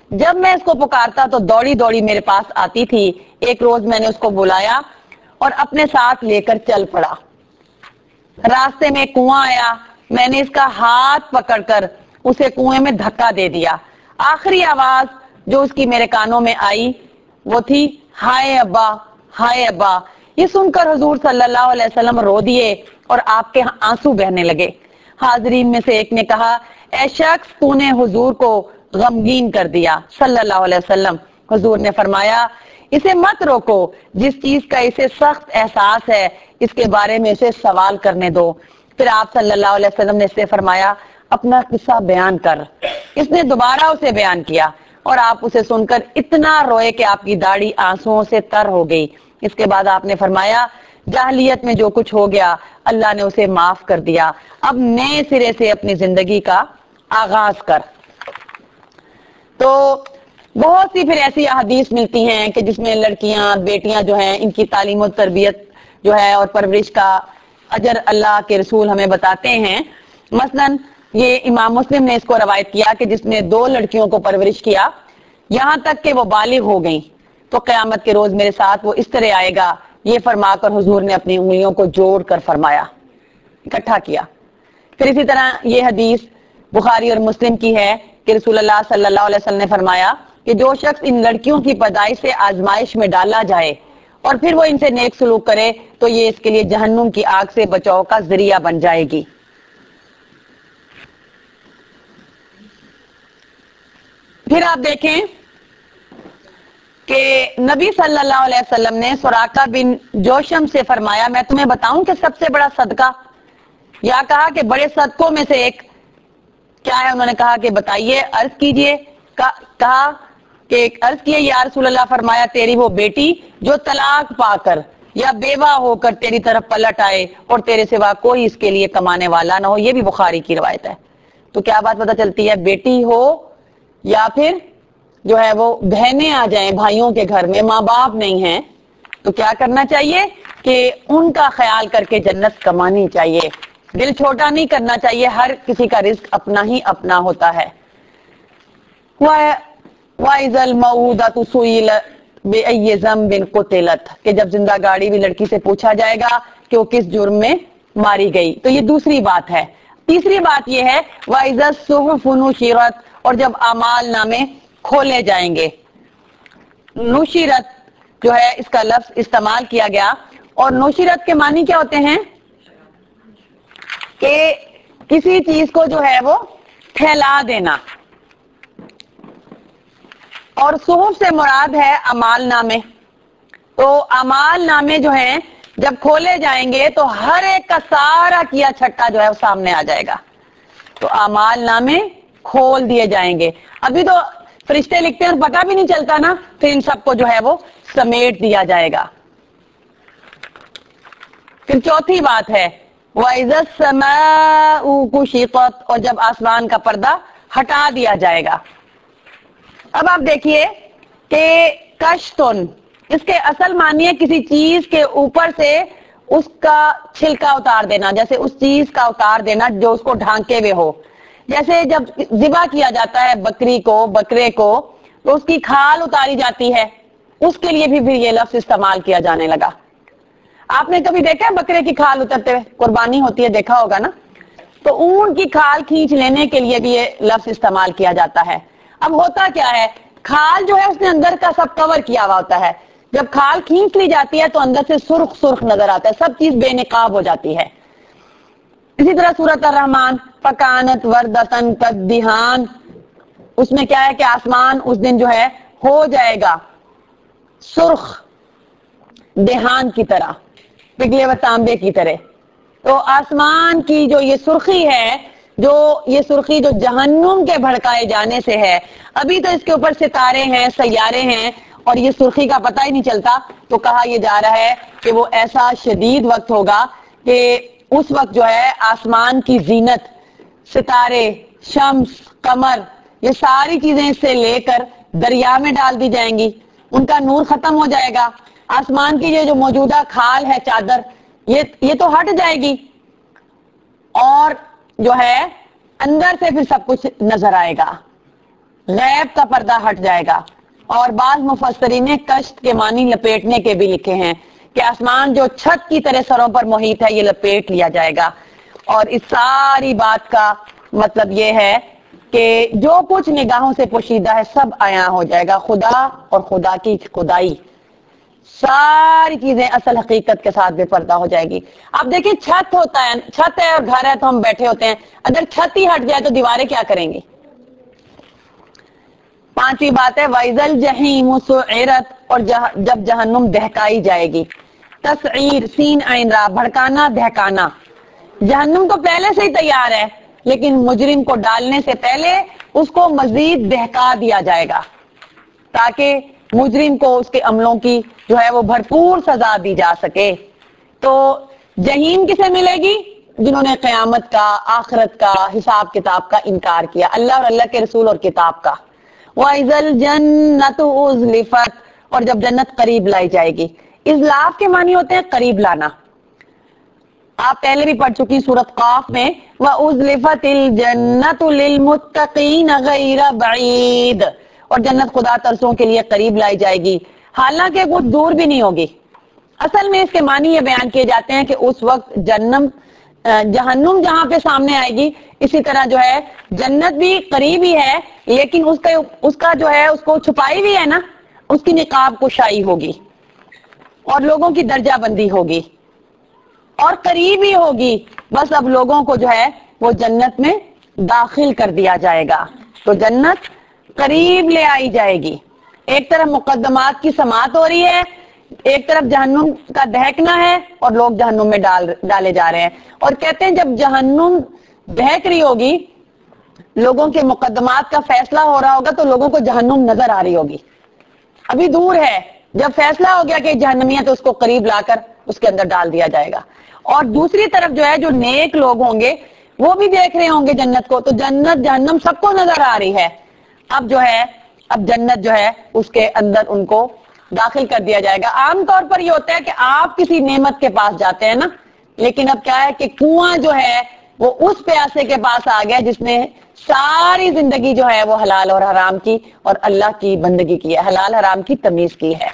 جب میں اس کو پکارتا تو دوڑی دوڑی میرے پاس آتی تھی. ایک روز میں نے اس کو بلایا اور اپنے ساتھ لے کر چل پڑا. راستے میں کنواں آیا, میں نے اس کا ہاتھ پکڑ کر اسے کنویں میں دھکا دے دیا. آخری آواز جو اس کی میرے کانوں میں آئی وہ تھی ہائے ابا, ہائے ابا. یہ سن کر حضور صلی اللہ علیہ وسلم رو دیے اور آپ کے آنسو بہنے لگے. حاضرین میں سے ایک نے کہا, اے شخص تو نے حضور کو غمگین کر دیا صلی اللہ علیہ وسلم. حضور نے فرمایا, اسے مت روکو, جس چیز کا اسے سخت احساس ہے اس کے بارے میں اسے سوال کرنے دو. پھر آپ صلی اللہ علیہ وسلم نے اس سے فرمایا, اپنا قصہ بیان کر. اس نے دوبارہ اسے بیان کیا اور آپ اسے سن کر اتنا روئے کہ آپ کی داڑھی آنسوؤں سے تر ہو گئی. اس کے بعد آپ نے فرمایا, جاہلیت میں جو کچھ ہو گیا اللہ نے اسے معاف کر دیا, اب نئے سرے سے اپنی زندگی کا آغاز کر. تو بہت سی پھر ایسی احادیث ملتی ہیں کہ جس میں لڑکیاں بیٹیاں جو ہیں ان کی تعلیم و تربیت جو ہے اور پرورش کا اجر اللہ کے رسول ہمیں بتاتے ہیں. مثلاً یہ امام مسلم نے اس کو روایت کیا کہ جس نے 2 لڑکیوں کو پرورش کیا یہاں تک کہ وہ بالغ ہو گئیں تو قیامت کے روز میرے ساتھ وہ اس طرح آئے گا. یہ فرما کر حضور نے اپنی انگلیوں کو جوڑ کر فرمایا, اکٹھا کیا. پھر اسی طرح یہ حدیث بخاری اور مسلم کی ہے کہ رسول اللہ صلی اللہ علیہ وسلم نے فرمایا کہ جو شخص ان لڑکیوں کی پیدائش سے آزمائش میں ڈالا جائے اور پھر وہ ان سے نیک سلوک کرے تو یہ اس کے لیے جہنم کی آگ سے بچاؤ کا ذریعہ بن جائے گی. پھر آپ دیکھیں کہ نبی صلی اللہ علیہ وسلم نے سراقہ بن جوشم سے فرمایا, میں تمہیں بتاؤں کہ سب سے بڑا صدقہ, یا کہا کہ بڑے صدقوں میں سے ایک کیا ہے؟ انہوں نے کہا کہ بتائیے, عرض کیجئے. کہا کہ عرض کیے یا رسول اللہ. فرمایا, تیری وہ بیٹی جو طلاق پا کر یا بیوہ ہو کر تیری طرف پلٹ آئے اور تیرے سوا کوئی اس کے لیے کمانے والا نہ ہو. یہ بھی بخاری کی روایت ہے. تو کیا بات پتہ چلتی ہے؟ بیٹی ہو یا پھر جو ہے وہ بہنیں آ جائیں بھائیوں کے گھر میں, ماں باپ نہیں ہیں, تو کیا کرنا چاہیے کہ ان کا خیال کر کے جنت کمانی چاہیے. دل چھوٹا نہیں کرنا چاہیے, ہر کسی کا رزق اپنا ہی اپنا ہوتا ہے. وَإِذَا الْمَوْءُودَةُ سُئِلَتْ بِأَيِّ ذَنبٍ قُتِلَتْ, کہ جب زندہ گاڑی بھی لڑکی سے پوچھا جائے گا کہ وہ کس جرم میں ماری گئی. تو یہ دوسری بات ہے. تیسری بات یہ ہے وَإِذَا الصُّحُفُ نُشِرَتْ, اور جب اعمال نامے کھولے جائیں گے. نشرت جو ہے اس کا لفظ استعمال کیا گیا, اور نشرت کے معنی کیا ہوتے ہیں کہ کسی چیز کو جو ہے وہ پھیلا دینا. اور صحف سے مراد ہے اعمال نامے. تو اعمال نامے جو ہیں جب کھولے جائیں گے تو ہر ایک کا سارا کیا چھٹا جو ہے وہ سامنے آ جائے گا. تو اعمال نامے کھول دیے جائیں گے. ابھی تو فرشتے لکھتے ہیں اور پتہ بھی نہیں چلتا نا, پھر ان سب کو جو ہے وہ سمیٹ دیا جائے گا. پھر چوتھی بات ہے وَإِذَا السَّمَاءُ كُشِطَتْ, اور جب آسمان کا پردہ ہٹا دیا جائے گا. اب آپ دیکھیے کہ کشتن اس کے اصل معنی ہے کسی چیز کے اوپر سے اس کا چھلکا اتار دینا, جیسے اس چیز کا اتار دینا جو اس کو ڈھانکے ہوئے ہو. جیسے جب ذبح کیا جاتا ہے بکری کو, بکرے کو, تو اس کی کھال اتاری جاتی ہے, اس کے لیے بھی یہ لفظ استعمال کیا جانے لگا. آپ نے کبھی دیکھا ہے بکرے کی کھال اترتے ہوئے؟ قربانی ہوتی ہے, دیکھا ہوگا نا. تو اونٹ کی کھال کھینچ لینے کے لیے بھی یہ لفظ استعمال کیا جاتا ہے. اب ہوتا کیا ہے, کھال جو ہے اس نے اندر کا سب کور کیا ہوا ہوتا ہے. جب کھال کھینچ لی جاتی ہے تو اندر سے سرخ سرخ نظر آتا ہے, سب چیز بے نقاب ہو جاتی ہے. اسی طرح سورۃ الرحمن فکانت وردتن کالدہان, اس میں کیا ہے کہ آسمان اس دن جو ہے ہو جائے گا سرخ دہان کی طرح, پگھلے و تانبے کی طرح. تو آسمان کی جو یہ سرخی ہے, جو یہ سرخی جو جہنم کے بھڑکائے جانے سے ہے, ابھی تو اس کے اوپر ستارے ہیں, سیارے ہیں, اور یہ سرخی کا پتہ ہی نہیں چلتا. تو کہا یہ جا رہا ہے کہ وہ ایسا شدید وقت ہوگا کہ اس وقت جو ہے آسمان کی زینت, ستارے, شمس, قمر, یہ ساری چیزیں اس سے لے کر دریا میں ڈال دی جائیں گی, ان کا نور ختم ہو جائے گا. آسمان کی یہ جو موجودہ کھال ہے, چادر, یہ تو ہٹ جائے گی, اور جو ہے اندر سے پھر سب کچھ نظر آئے گا. غیب کا پردہ ہٹ جائے گا. اور بعض مفسرین نے کشت کے معنی لپیٹنے کے بھی لکھے ہیں کہ آسمان جو چھت کی طرح سروں پر محیط ہے یہ لپیٹ لیا جائے گا. اور اس ساری بات کا مطلب یہ ہے کہ جو کچھ نگاہوں سے پوشیدہ ہے سب عیاں ہو جائے گا. خدا اور خدا کی خدائی ساری چیزیں اصل حقیقت کے ساتھ بے پردہ ہو جائے گی. اب دیکھیں چھت ہوتا ہے, چھت ہے اور گھر ہے تو ہم بیٹھے ہوتے ہیں, اگر چھت ہی ہٹ جائے تو دیواریں کیا کریں گی. پانچویں بات ہے وَإِذَا الْجَحِيمُ سُعِّرَتْ, اور جب جہنم دہکائی جائے گی. تسعیر سین عین را, بھڑکانا دہکانا. جہنم تو پہلے سے ہی تیار ہے لیکن مجرم کو ڈالنے سے پہلے اس کو مزید دہکا دیا جائے گا تاکہ مجرم کو اس کے عملوں کی جو ہے وہ بھرپور سزا دی جا سکے. تو جہنم کسے ملے گی؟ جنہوں نے قیامت کا, آخرت کا, حساب کتاب کا انکار کیا, اللہ اور اللہ کے رسول اور کتاب کا. وَإِذَا الْجَنَّةُ أُزْلِفَتْ, اور جب جنت قریب لائی جائے گی. اِزْلَاف کے معنی ہوتے ہیں قریب لانا. آپ پہلے بھی پڑھ چکی سورۃ قاف میں وَأُزْلِفَتِ الْجَنَّةُ لِلْمُتَّقِينَ غَيْرَ بَعِيدٍ, اور جنت خدا ترسوں کے لیے قریب لائی جائے گی حالانکہ کچھ دور بھی نہیں ہوگی. اصل میں اس کے معنی یہ بیان کیے جاتے ہیں کہ اس وقت جہنم جہاں پہ سامنے آئے گی اسی طرح جو ہے جنت بھی قریب ہی ہے لیکن اس کا جو ہے اس کو چھپائی بھی ہے نا, اس کی نقاب کشائی ہوگی اور لوگوں کی درجہ بندی ہوگی اور قریب ہی ہوگی. بس اب لوگوں کو جو ہے وہ جنت میں داخل کر دیا جائے گا. تو جنت قریب لے آئی جائے گی. ایک طرف مقدمات کی سماعت ہو رہی ہے, ایک طرف جہنم کا دہکنا ہے اور لوگ جہنم میں ڈالے جا رہے ہیں. اور کہتے ہیں جب جہنم دہک رہی ہوگی, لوگوں کے مقدمات کا فیصلہ ہو رہا ہوگا تو لوگوں کو جہنم نظر آ رہی ہوگی. ابھی دور ہے, جب فیصلہ ہو گیا کہ جہنمی ہے تو اس کو قریب لا کر اس کے اندر ڈال دیا جائے گا. اور دوسری طرف جو ہے جو نیک لوگ ہوں گے وہ بھی دیکھ رہے ہوں گے جنت کو, تو جنت جہنم سب کو نظر آ رہی ہے. اب جنت جو ہے اس کے اندر ان کو داخل کر دیا جائے گا. عام طور پر یہ ہوتا ہے کہ آپ کسی نعمت کے پاس جاتے ہیں نا, لیکن اب کیا ہے کہ کنواں جو ہے وہ اس پیاسے کے پاس آ گیا جس نے ساری زندگی جو ہے وہ حلال اور حرام کی اور اللہ کی بندگی کی ہے, حلال حرام کی تمیز کی ہے.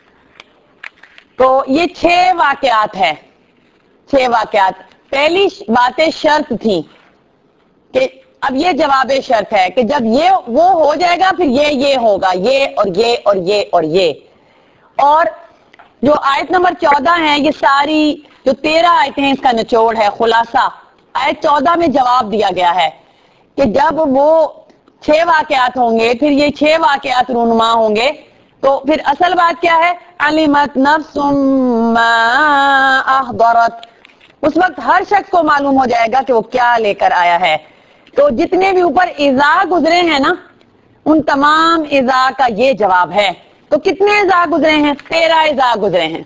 تو یہ 6 واقعات ہیں. 6 واقعات. پہلی باتیں شرط تھی کہ اب یہ جواب شرط ہے کہ جب یہ وہ ہو جائے گا پھر یہ ہوگا, یہ اور یہ اور یہ اور یہ. اور جو آیت نمبر 14 ہے یہ ساری جو 13 آیتیں ہیں اس کا نچوڑ ہے, خلاصہ. آیت 14 میں جواب دیا گیا ہے کہ جب وہ 6 واقعات ہوں گے پھر یہ 6 واقعات رونما ہوں گے تو پھر اصل بات کیا ہے, علمت نفس ما احضرت, اس وقت ہر شخص کو معلوم ہو جائے گا کہ وہ کیا لے کر آیا ہے. تو جتنے بھی اوپر اذا گزرے ہیں نا ان تمام اذا کا یہ جواب ہے. تو کتنے اذا گزرے ہیں؟ 13 اذا گزرے ہیں,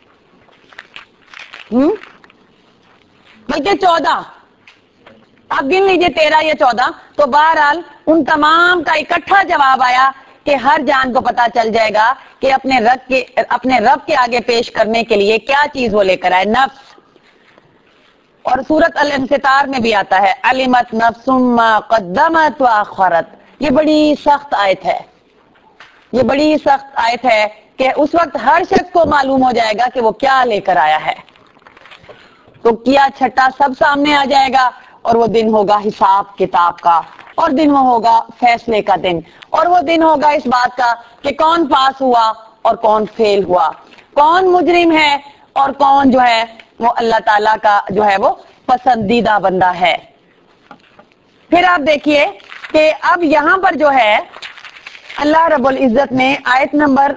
بلکہ 14. آپ گن لیجئے 13 یا 14. تو بہرحال ان تمام کا اکٹھا جواب آیا کہ ہر جان کو پتا چل جائے گا کہ اپنے رب کے آگے پیش کرنے کے لیے کیا چیز وہ لے کر آئے, نفس. اور سورۃ الانفطار میں بھی آتا ہے علمت نفس ما قدمت واخرت. یہ بڑی سخت آیت ہے, یہ بڑی سخت آیت ہے کہ اس وقت ہر شخص کو معلوم ہو جائے گا کہ وہ کیا لے کر آیا ہے. تو کیا چھٹا سب سامنے آ جائے گا اور وہ دن ہوگا حساب کتاب کا, اور دن وہ ہوگا فیصلے کا دن, اور وہ دن ہوگا اس بات کا کہ کون پاس ہوا اور کون فیل ہوا, کون مجرم ہے اور کون جو ہے وہ اللہ تعالیٰ کا جو ہے وہ پسندیدہ بندہ ہے. پھر آپ دیکھیے کہ اب یہاں پر جو ہے اللہ رب العزت نے آیت نمبر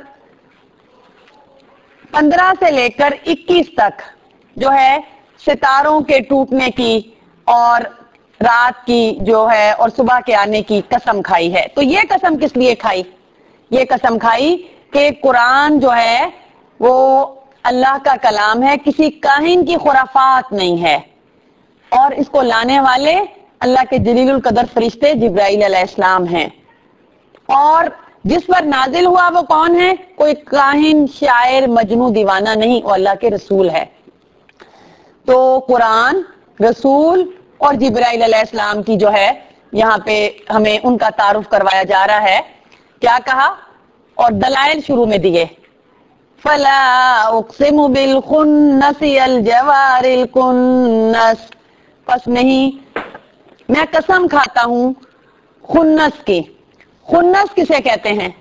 15 سے لے کر 21 تک جو ہے ستاروں کے ٹوٹنے کی اور رات کی جو ہے اور صبح کے آنے کی قسم کھائی ہے. تو یہ قسم کس لیے کھائی؟ یہ قسم کھائی کہ قرآن جو ہے وہ اللہ کا کلام ہے, کسی کاہن کی خرافات نہیں ہے, اور اس کو لانے والے اللہ کے جلیل القدر فرشتے جبرائیل علیہ السلام ہیں. اور جس پر نازل ہوا وہ کون ہے؟ کوئی کاہن, شاعر, مجنوں, دیوانہ نہیں, وہ اللہ کے رسول ہے. تو قرآن, رسول اور جبرائیل علیہ السلام کی جو ہے یہاں پہ ہمیں ان کا تعارف کروایا جا رہا ہے. کیا کہا اور دلائل شروع میں دیے. فلا اقسم بالخنس الجوار الکنس، پس نہیں میں قسم کھاتا ہوں خنس کی. خنس کسے کہتے ہیں؟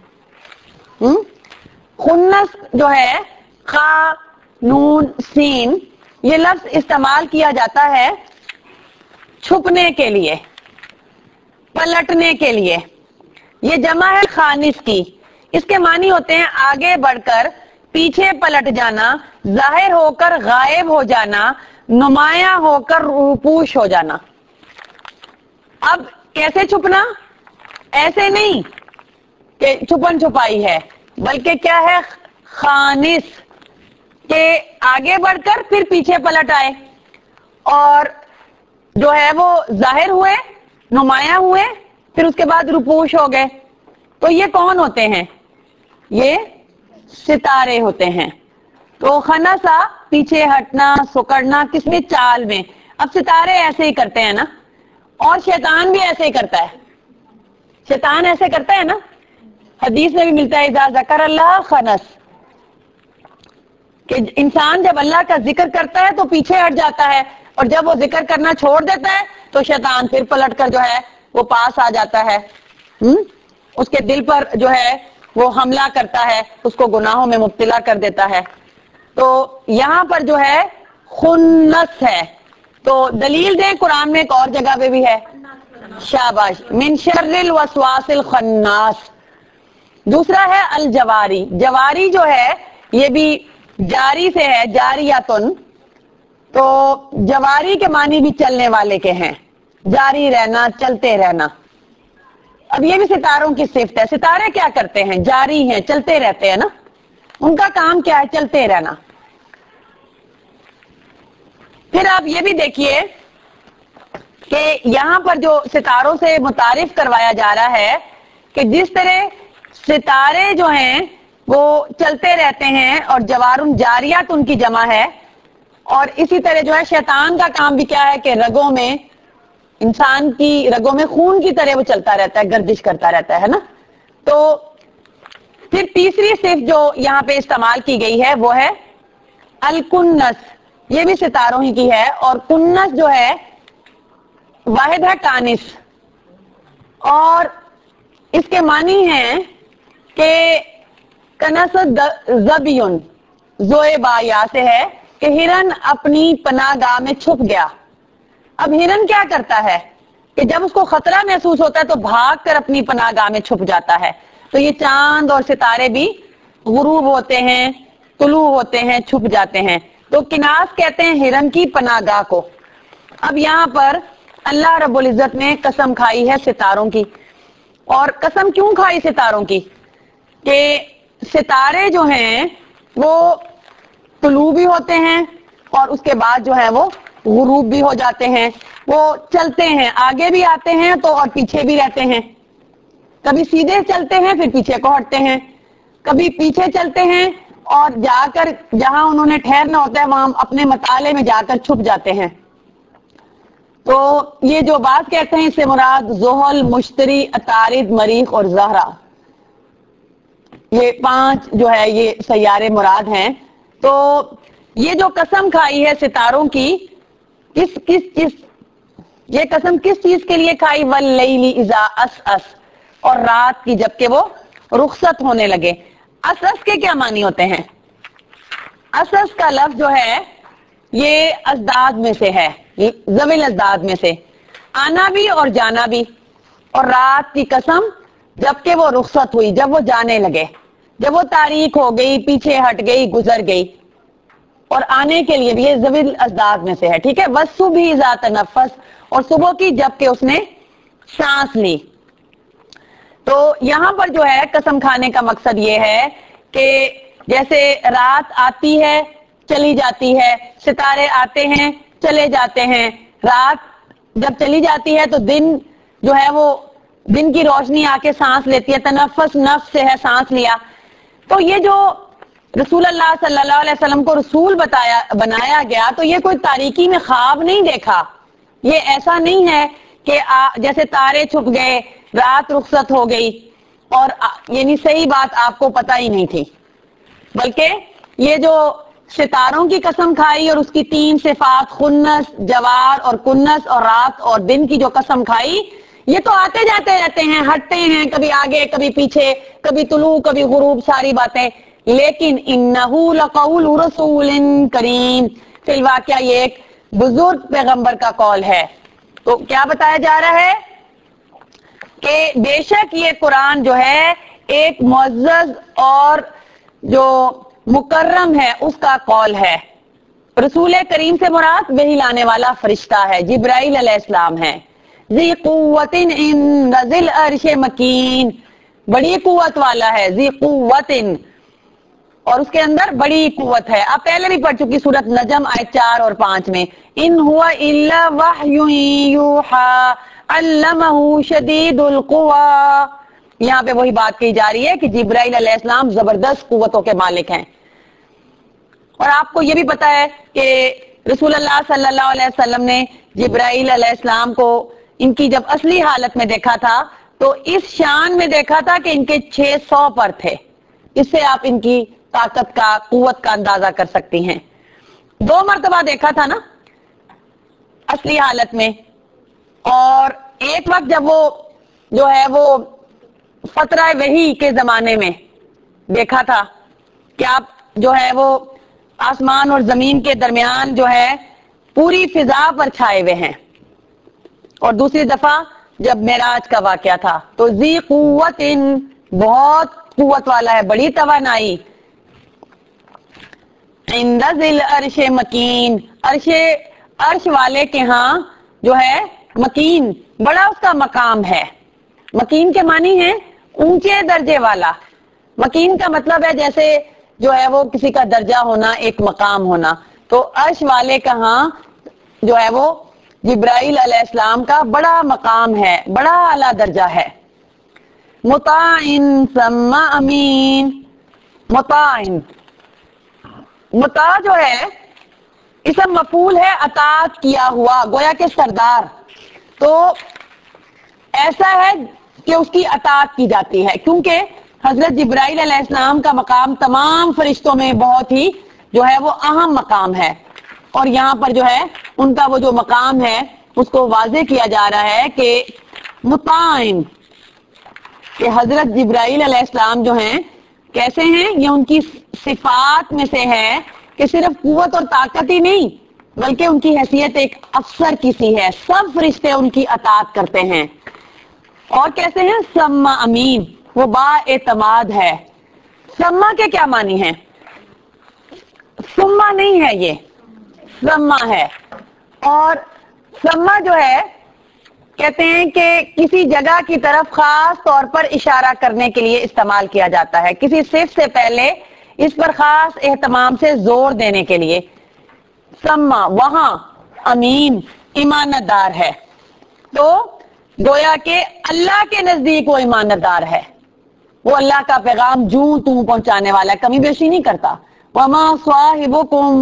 خنس جو ہے خا نون سین، یہ لفظ استعمال کیا جاتا ہے چھپنے کے لیے، پلٹنے کے لیے. یہ جمع ہے خانس کی. اس کے معنی ہوتے ہیں آگے بڑھ کر پیچھے پلٹ جانا، ظاہر ہو کر غائب ہو جانا، نمایاں ہو کر روپوش ہو جانا. اب کیسے چھپنا؟ ایسے نہیں کہ چھپن چھپائی ہے، بلکہ کیا ہے؟ خانس، کہ آگے بڑھ کر پھر پیچھے پلٹ آئے اور جو ہے وہ ظاہر ہوئے، نمایاں ہوئے، پھر اس کے بعد روپوش ہو گئے. تو یہ کون ہوتے ہیں؟ یہ ستارے ہوتے ہیں. تو خنسا پیچھے ہٹنا، سکڑنا، کس میں؟ چال میں. اب ستارے ایسے ہی کرتے ہیں نا، اور شیطان بھی ایسے ہی کرتا ہے. شیطان ایسے کرتا ہے نا، حدیث میں بھی ملتا ہے اذا ذکر اللہ خنس، کہ انسان جب اللہ کا ذکر کرتا ہے تو پیچھے ہٹ جاتا ہے، اور جب وہ ذکر کرنا چھوڑ دیتا ہے تو شیطان پھر پلٹ کر جو ہے وہ پاس آ جاتا ہے. اس کے دل پر جو ہے وہ حملہ کرتا ہے، اس کو گناہوں میں مبتلا کر دیتا ہے. تو یہاں پر جو ہے خنس ہے. تو دلیل دیں، قرآن میں ایک اور جگہ پہ بھی ہے. شاباش، من شر الوسواس الخناس. دوسرا ہے الجواری. جواری جو ہے یہ بھی جاری سے ہے، جاریاتن. تو جواری کے معنی بھی چلنے والے کے ہیں، جاری رہنا، چلتے رہنا. اب یہ بھی ستاروں کی صفت ہے. ستارے کیا کرتے ہیں؟ جاری ہیں، چلتے رہتے ہیں نا. ان کا کام کیا ہے؟ چلتے رہنا. پھر آپ یہ بھی دیکھیے کہ یہاں پر جو ستاروں سے متعارف کروایا جا رہا ہے کہ جس طرح ستارے جو ہیں وہ چلتے رہتے ہیں، اور جوارن جاریات ان کی جمع ہے، اور اسی طرح جو ہے شیطان کا کام بھی کیا ہے کہ رگوں میں، انسان کی رگوں میں خون کی طرح وہ چلتا رہتا ہے، گردش کرتا رہتا ہے نا. تو پھر تیسری صفت جو یہاں پہ استعمال کی گئی ہے وہ ہے الکنس. یہ بھی ستاروں ہی کی ہے، اور کنس جو ہے واحد ہے کانس، اور اس کے معنی ہیں کہ کنس زبیون، زوئے با یا سے ہے کہ ہرن اپنی پناہ گاہ میں چھپ گیا. اب ہرن کیا کرتا ہے کہ جب اس کو خطرہ محسوس ہوتا ہے تو بھاگ کر اپنی پناہ گاہ میں چھپ جاتا ہے. تو یہ چاند اور ستارے بھی غروب ہوتے ہیں، طلوع ہوتے ہیں، چھپ جاتے ہیں. تو کناس کہتے ہیں ہرن کی پناہ گاہ کو. اب یہاں پر اللہ رب العزت نے قسم کھائی ہے ستاروں کی. اور قسم کیوں کھائی ستاروں کی؟ کہ ستارے جو ہیں وہ طلوع بھی ہوتے ہیں، اور اس کے بعد جو ہے وہ غروب بھی ہو جاتے ہیں. وہ چلتے ہیں، آگے بھی آتے ہیں تو اور پیچھے بھی رہتے ہیں. کبھی سیدھے چلتے ہیں پھر پیچھے کو ہٹتے ہیں، کبھی پیچھے چلتے ہیں اور جا کر جہاں انہوں نے ٹھہرنا ہوتا ہے وہاں اپنے مطالعے میں جا کر چھپ جاتے ہیں. تو یہ جو بات کہتے ہیں اس سے مراد زحل، مشتری، عطارد، مریخ اور زہرہ، یہ 5 جو ہے یہ سیارے مراد ہیں. تو یہ جو قسم کھائی ہے ستاروں کی، کس یہ قسم کس چیز کے لیے کھائی؟ واللیل اذا اسعس، اور رات کی جب کہ وہ رخصت ہونے لگے. اسعس کے کیا معنی ہوتے ہیں؟ اسعس کا لفظ جو ہے یہ ازداد میں سے ہے، ذویل ازداد میں سے، آنا بھی اور جانا بھی. اور رات کی قسم جب کہ وہ رخصت ہوئی، جب وہ جانے لگے، جب وہ تاریک ہو گئی، پیچھے ہٹ گئی، گزر گئی. اور آنے کے لیے بھی یہ ذویل ازداد میں سے ہے. ٹھیک ہے. والصبح اذا تنفس، اور صبح کی جب کہ اس نے سانس لی. تو یہاں پر جو ہے قسم کھانے کا مقصد یہ ہے کہ جیسے رات آتی ہے چلی جاتی ہے، ستارے آتے ہیں چلے جاتے ہیں. رات جب چلی جاتی ہے تو دن جو ہے وہ دن کی روشنی آ کے سانس لیتی ہے. تنفس نفس سے ہے، سانس لیا. تو یہ جو رسول اللہ صلی اللہ علیہ وسلم کو رسول بنایا گیا، تو یہ کوئی تاریکی میں خواب نہیں دیکھا. یہ ایسا نہیں ہے کہ جیسے تارے چھپ گئے، رات رخصت ہو گئی، اور یعنی صحیح بات آپ کو پتہ ہی نہیں تھی، بلکہ یہ جو ستاروں کی قسم کھائی اور اس کی 3 صفات خنس، جوار اور کنس اور رات اور دن کی جو قسم کھائی، یہ تو آتے جاتے رہتے ہیں، ہٹتے ہیں، کبھی آگے کبھی پیچھے، کبھی طلوع کبھی غروب، ساری باتیں، لیکن انہو لقول رسول کریم، فی الواقعہ یہ ایک بزرگ پیغمبر کا قول ہے۔ تو کیا بتایا جا رہا ہے کہ بے شک یہ قرآن جو ہے ایک معزز اور جو مکرم ہے اس کا قول ہے۔ رسول کریم سے مراد وحی لانے والا فرشتہ ہے، جبرائیل علیہ السلام ہے۔ ذی قوت عند ذی العرش مکین، بڑی قوت والا ہے، ذی قوت، اور اس کے اندر بڑی قوت ہے۔ آپ پہلے بھی پڑھ چکی سورۃ نجم آیت 4 اور 5 میں، ان ہوا الا وحی یوحی علمہ شدید القوی، یہاں پہ وہی بات کہی جا رہی ہے کہ جبرائیل علیہ السلام زبردست قوتوں کے مالک ہیں۔ اور آپ کو یہ بھی پتا ہے کہ رسول اللہ صلی اللہ علیہ وسلم نے جبرائیل علیہ السلام کو ان کی جب اصلی حالت میں دیکھا تھا تو اس شان میں دیکھا تھا کہ ان کے 600 پر تھے۔ اس سے آپ ان کی طاقت کا، قوت کا اندازہ کر سکتی ہیں۔ 2 مرتبہ دیکھا تھا نا اصلی حالت میں، اور ایک وقت جب وہ جو ہے وہ فترہ وحی کے زمانے میں دیکھا تھا کہ آپ جو ہے وہ آسمان اور زمین کے درمیان جو ہے پوری فضا پر چھائے ہوئے ہیں، اور دوسری دفعہ جب معراج کا واقعہ تھا تو ذی قوت، بہت قوت والا ہے، بڑی توانائی، عند ذی العرش مکین، عرش والے کے ہاں جو ہے مکین، بڑا اس کا مقام ہے۔ مکین کے معنی ہے اونچے درجے والا۔ مکین کا مطلب ہے جیسے جو ہے وہ کسی کا درجہ ہونا، ایک مقام ہونا، تو عرش والے کا ہاں جو ہے وہ جبرائیل علیہ السلام کا بڑا مقام ہے، بڑا اعلیٰ درجہ ہے۔ مطاع ثم امین، مطاع جو ہے اسم مفعول ہے اطاعت کیا ہوا، گویا کہ سردار، تو ایسا ہے کہ اس کی اطاعت کی جاتی ہے، کیونکہ حضرت جبرائیل علیہ السلام کا مقام تمام فرشتوں میں بہت ہی جو ہے وہ اہم مقام ہے، اور یہاں پر جو ہے ان کا وہ جو مقام ہے اس کو واضح کیا جا رہا ہے کہ مطاع، کہ حضرت جبرائیل علیہ السلام جو ہیں کیسے ہیں، یہ ان کی صفات میں سے ہے کہ صرف قوت اور طاقت ہی نہیں بلکہ ان کی حیثیت ایک افسر کی سی ہے، سب فرشتے ان کی اطاعت کرتے ہیں۔ اور کیسے ہیں، سما امین، وہ با اعتماد ہے۔ سما کے کیا معنی ہیں، سما نہیں ہے، یہ سما ہے، اور سما جو ہے کہتے ہیں کہ کسی جگہ کی طرف خاص طور پر اشارہ کرنے کے لیے استعمال کیا جاتا ہے، کسی صفت سے پہلے اس پر خاص اہتمام سے زور دینے کے لیے۔ سما، وہاں، امین، امانت دار ہے، تو گویا کہ اللہ کے نزدیک وہ امانت دار ہے، وہ اللہ کا پیغام جوں توں پہنچانے والا ہے، کمی بیشی نہیں کرتا۔ وما صاحبکم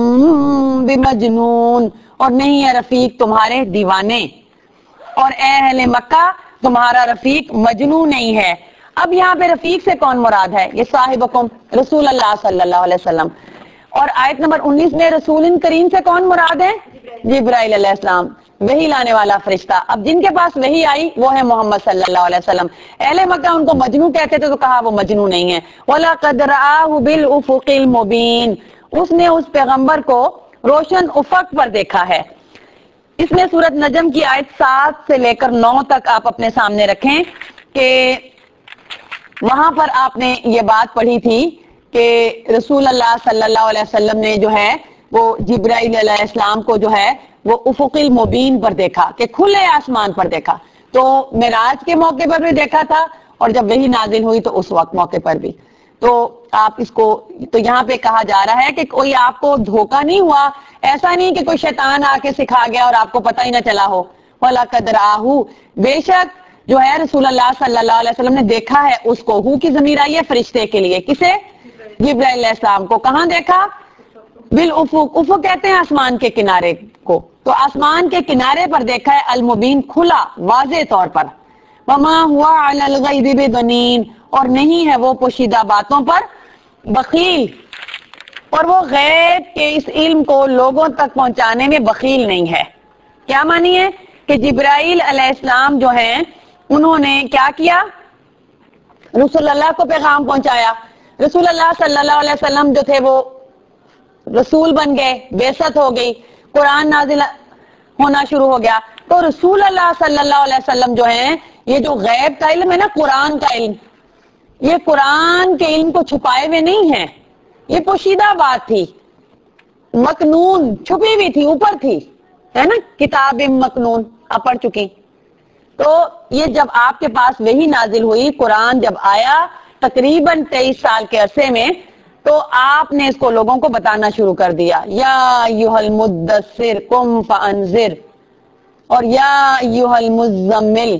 بمجنون، اور نہیں ہے رفیق تمہارے دیوانے، اور اے اہل مکہ تمہارا رفیق مجنون نہیں ہے۔ اب یہاں پہ رفیق سے کون مراد ہے، یہ صاحبکم رسول اللہ صلی اللہ علیہ وسلم، اور آیت نمبر 19 میں رسول کریم سے کون مراد ہے، جبرائیل علیہ السلام، وحی لانے والا فرشتہ۔ اب جن کے پاس وحی آئی وہ ہے محمد صلی اللہ علیہ وسلم۔ اہل مکہ ان کو مجنون کہتے تھے تو کہا وہ مجنون نہیں ہے۔ وَلَقَدْ رَآهُ بِالْأُفُقِ الْمُبِينِ، اس نے اس پیغمبر کو روشن افق پر دیکھا ہے۔ اس میں سورۃ نجم کی آیت 7 سے لے کر 9 تک آپ اپنے سامنے رکھیں کہ وہاں پر آپ نے یہ بات پڑھی تھی کہ رسول اللہ صلی اللہ علیہ وسلم نے جو ہے وہ جبرائیل علیہ السلام کو جو ہے وہ افق المبین پر دیکھا، کہ کھلے آسمان پر دیکھا، تو معراج کے موقع پر بھی دیکھا تھا اور جب وحی نازل ہوئی تو اس وقت موقع پر بھی۔ تو آپ اس کو، تو یہاں پہ کہا جا رہا ہے کہ کوئی آپ کو دھوکہ نہیں ہوا، ایسا نہیں کہ کوئی شیطان آ کے سکھا گیا اور آپ کو پتہ ہی نہ چلا ہو۔ وَلَقَدْ رَآهُ، بے شک جو ہے رسول اللہ صلی اللہ علیہ وسلم نے دیکھا ہے اس کو، ہو کی ضمیر آئی ہے فرشتے کے لیے، کسے، جبرائیل علیہ السلام کو، کہاں دیکھا، بالافق، افق کہتے ہیں آسمان کے کنارے کو، تو آسمان کے کنارے پر دیکھا ہے المبین کھلا واضح طور پر، وما ہوا علی الغیب بضنین، اور نہیں ہے وہ پوشیدہ باتوں پر بخیل، اور وہ غیب کے اس علم کو لوگوں تک پہنچانے میں بخیل نہیں ہے۔ کیا معنی ہے کہ جبرائیل علیہ السلام جو ہیں انہوں نے کیا کیا؟ رسول اللہ کو پیغام پہنچایا۔ رسول اللہ صلی اللہ علیہ وسلم جو تھے وہ رسول بن گئے، بعثت ہو گئی، قرآن نازل ہونا شروع ہو گیا۔ تو رسول اللہ صلی اللہ علیہ وسلم جو ہیں، یہ جو غیب کا علم ہے نا، قرآن کا علم، یہ قرآن کے علم کو چھپائے ہوئے نہیں ہے، یہ پوشیدہ بات تھی، مکنون، چھپی ہوئی تھی، اوپر تھی، ہے نا، کتاب مکنون آپ پڑھ چکی۔ تو یہ جب آپ کے پاس وہی نازل ہوئی، قرآن جب آیا تقریباً 23 سال کے عرصے میں، تو آپ نے اس کو لوگوں کو بتانا شروع کر دیا، یا ایھا المدثر قم فانذر، اور یا ایھا المزمل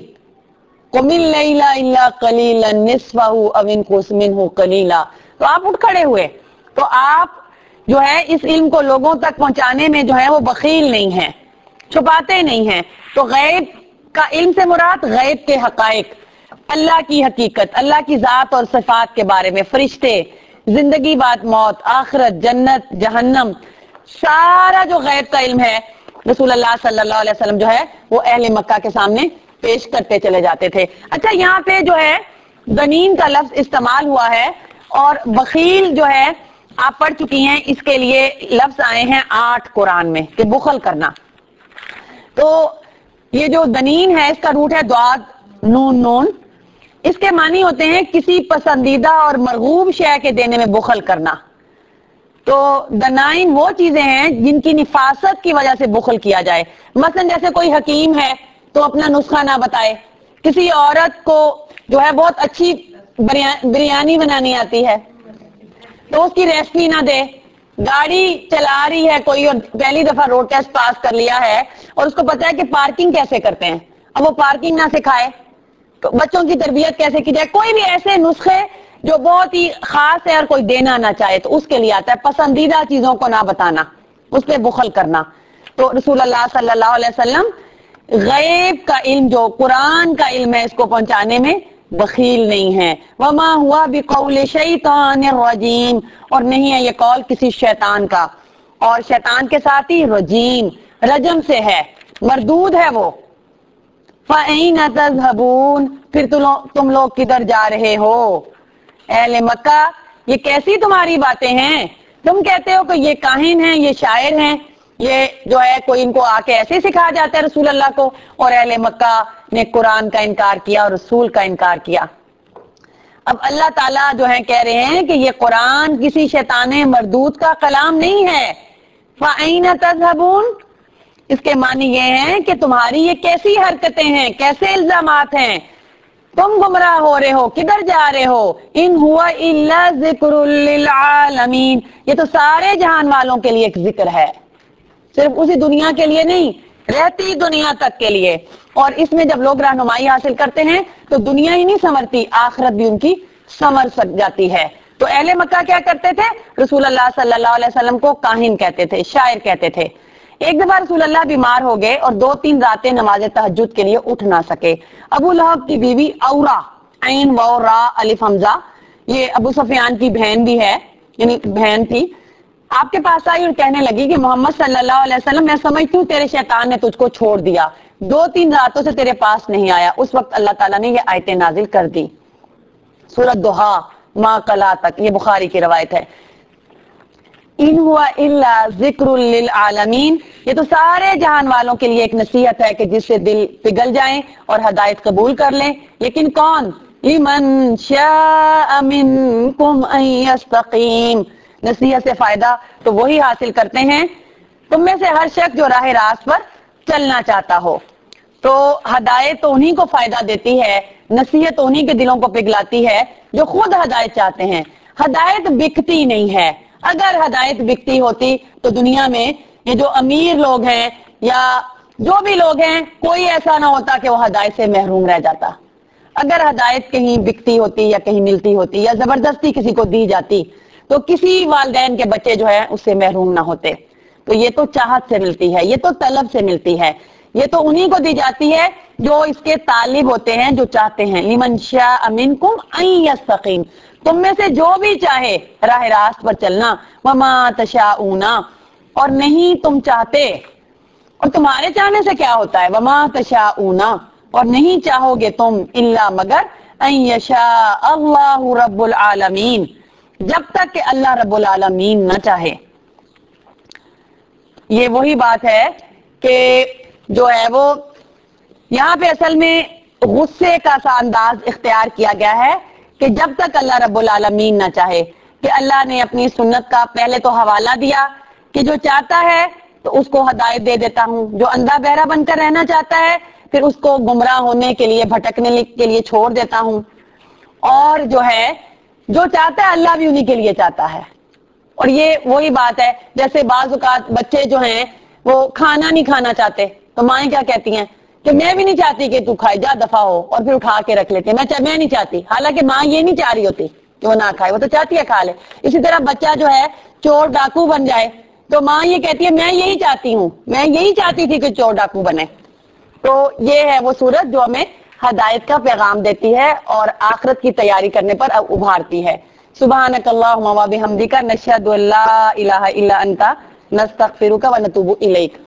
قم اللیل الا قلیلا نصفہ او انقص منہ قلیلا۔ تو آپ اٹھ کھڑے ہوئے، تو آپ جو ہے اس علم کو لوگوں تک پہنچانے میں جو ہے وہ بخیل نہیں ہے، چھپاتے نہیں ہیں۔ تو غیب کا علم سے مراد غیب کے حقائق، اللہ کی حقیقت، اللہ کی ذات اور صفات کے بارے میں، فرشتے، زندگی بعد موت، آخرت، جنت، جہنم، سارا جو غیب کا علم ہے رسول اللہ صلی اللہ علیہ وسلم جو ہے وہ اہل مکہ کے سامنے پیش کرتے چلے جاتے تھے۔ اچھا، یہاں پہ جو ہے دنین کا لفظ استعمال ہوا ہے، اور بخیل جو ہے آپ پڑھ چکی ہیں، اس کے لیے لفظ آئے ہیں 8 قرآن میں کہ بخل کرنا۔ تو یہ جو دنین ہے اس کا روٹ ہے دعاد نون نون، اس کے معنی ہوتے ہیں کسی پسندیدہ اور مرغوب شے کے دینے میں بخل کرنا۔ تو دنائن وہ چیزیں ہیں جن کی نفاست کی وجہ سے بخل کیا جائے، مثلا جیسے کوئی حکیم ہے تو اپنا نسخہ نہ بتائے، کسی عورت کو جو ہے بہت اچھی بریانی بنانی آتی ہے تو اس کی ریسپی نہ دے، گاڑی چلا رہی ہے کوئی اور پہلی دفعہ روڈ ٹیسٹ پاس کر لیا ہے اور اس کو پتا ہے کہ پارکنگ کیسے کرتے ہیں، اب وہ پارکنگ نہ سکھائے، تو بچوں کی تربیت کیسے کی جائے، کوئی بھی ایسے نسخے جو بہت ہی خاص ہے اور کوئی دینا نہ چاہے تو اس کے لیے آتا ہے پسندیدہ چیزوں کو نہ بتانا، اس پہ بخل کرنا۔ تو رسول اللہ صلی اللہ علیہ وسلم غیب کا علم جو قرآن کا علم ہے اس کو پہنچانے میں بخیل نہیں ہے۔ وما ہوا بقول شیطان الرجیم، اور نہیں ہے یہ قول کسی شیطان کا، اور شیطان کے ساتھ ہی رجیم، رجم سے ہے، مردود ہے وہ۔ فَأَيْنَ تَذْهَبُونَ، پھر تم لوگ کدھر جا رہے ہو؟ اہل مکہ، یہ کیسی تمہاری باتیں ہیں؟ تم کہتے ہو کہ یہ کاہن ہیں، یہ شاعر ہیں، یہ جو ہے کوئی ان کو آ کے ایسے سکھا جاتا ہے رسول اللہ کو، اور اہل مکہ نے قرآن کا انکار کیا اور رسول کا انکار کیا۔ اب اللہ تعالیٰ جو ہے کہہ رہے ہیں کہ یہ قرآن کسی شیطان مردود کا کلام نہیں ہے۔ فَأَيْنَ تَذْهَبُونَ، اس کے معنی یہ ہیں کہ تمہاری یہ کیسی حرکتیں ہیں، کیسے الزامات ہیں، تم گمراہ ہو رہے ہو، کدھر جا رہے ہو؟ ان ہوا الا ذکر للعالمین، یہ تو سارے جہان والوں کے لیے ایک ذکر ہے، صرف اسی دنیا کے لیے نہیں، رہتی دنیا تک کے لیے۔ اور اس میں جب لوگ رہنمائی حاصل کرتے ہیں تو دنیا ہی نہیں سنورتی، آخرت بھی ان کی سنور سک جاتی ہے۔ تو اہل مکہ کیا کرتے تھے؟ رسول اللہ صلی اللہ علیہ وسلم کو کاہن کہتے تھے، شاعر کہتے تھے۔ ایک دفعہ رسول اللہ بیمار ہو گئے اور 2-3 راتیں نماز تہجد کے لیے اٹھ نہ سکے۔ ابو لہب کی بیوی اورا، عین واو را الف حمزہ، یہ ابو سفیان کی بہن بھی ہے، یعنی بہن تھی، آپ کے پاس آئی اور کہنے لگی کہ محمد صلی اللہ علیہ وسلم، میں سمجھتی ہوں تیرے شیطان نے تجھ کو چھوڑ دیا، 2-3 راتوں سے تیرے پاس نہیں آیا۔ اس وقت اللہ تعالیٰ نے یہ آیتیں نازل کر دی، سورۃ ضحیٰ ما قلا تک، یہ بخاری کی روایت ہے۔ ان ہوا الا ذکر للعالمین، یہ تو سارے جہان والوں کے لیے ایک نصیحت ہے کہ جس سے دل پگھل جائیں اور ہدایت قبول کر لیں، لیکن کون؟ لمن شاء منکم ان یستقیم، نصیحت سے فائدہ تو وہی حاصل کرتے ہیں تم میں سے ہر شخص جو راہ راست پر چلنا چاہتا ہو۔ تو ہدایت تو انہی کو فائدہ دیتی ہے، نصیحت انہی کے دلوں کو پگھلاتی ہے جو خود ہدایت چاہتے ہیں۔ ہدایت بکتی نہیں ہے، اگر ہدایت بکتی ہوتی تو دنیا میں یہ جو امیر لوگ ہیں یا جو بھی لوگ ہیں، کوئی ایسا نہ ہوتا کہ وہ ہدایت سے محروم رہ جاتا۔ اگر ہدایت کہیں بکتی ہوتی یا کہیں ملتی ہوتی یا زبردستی کسی کو دی جاتی تو کسی والدین کے بچے جو ہے اس سے محروم نہ ہوتے۔ تو یہ تو چاہت سے ملتی ہے، یہ تو طلب سے ملتی ہے، یہ تو انہی کو دی جاتی ہے جو اس کے طالب ہوتے ہیں، جو چاہتے ہیں. لمن شاء منکم ان یستقیم، تم میں سے جو بھی چاہے راہ راست پر چلنا. وما تشاءون، اور نہیں تم چاہتے، اور تمہارے چاہنے سے کیا ہوتا ہے؟ وما تشاءون، اور نہیں چاہو گے تم الا مگر ان یشاء اللہ رب العالمین، جب تک کہ اللہ رب العالمین نہ چاہے. یہ وہی بات ہے کہ جو ہے وہ یہاں پہ اصل میں غصے کا سا انداز اختیار کیا گیا ہے کہ جب تک اللہ رب العالمین نہ چاہے، کہ اللہ نے اپنی سنت کا پہلے تو حوالہ دیا کہ جو چاہتا ہے تو اس کو ہدایت دے دیتا ہوں، جو اندھا بہرا بن کر رہنا چاہتا ہے پھر اس کو گمراہ ہونے کے لیے، بھٹکنے کے لیے چھوڑ دیتا ہوں. اور جو ہے جو چاہتا ہے اللہ بھی انہی کے لیے چاہتا ہے. اور یہ وہی بات ہے جیسے بعض اوقات بچے جو ہیں وہ کھانا نہیں کھانا چاہتے تو مائیں کیا کہتی ہیں کہ میں بھی نہیں چاہتی کہ تو کھائے، جا دفعہ ہو، اور پھر اٹھا کے رکھ لیتے ہیں. میں نہیں چاہتی، حالانکہ ماں یہ نہیں چاہ رہی ہوتی کہ وہ نہ کھائے، وہ تو چاہتی ہے کھا لے. اسی طرح بچہ جو ہے چور ڈاکو بن جائے تو ماں یہ کہتی ہے میں یہی چاہتی ہوں، میں یہی چاہتی تھی کہ چور ڈاکو بنے. تو یہ ہے وہ صورت جو ہمیں ہدایت کا پیغام دیتی ہے اور آخرت کی تیاری کرنے پر ابھارتی ہے. سبحانک اللہم و بحمدک، نشہد ان لا الہ الا انت، نستغفرک و نتوب الیک.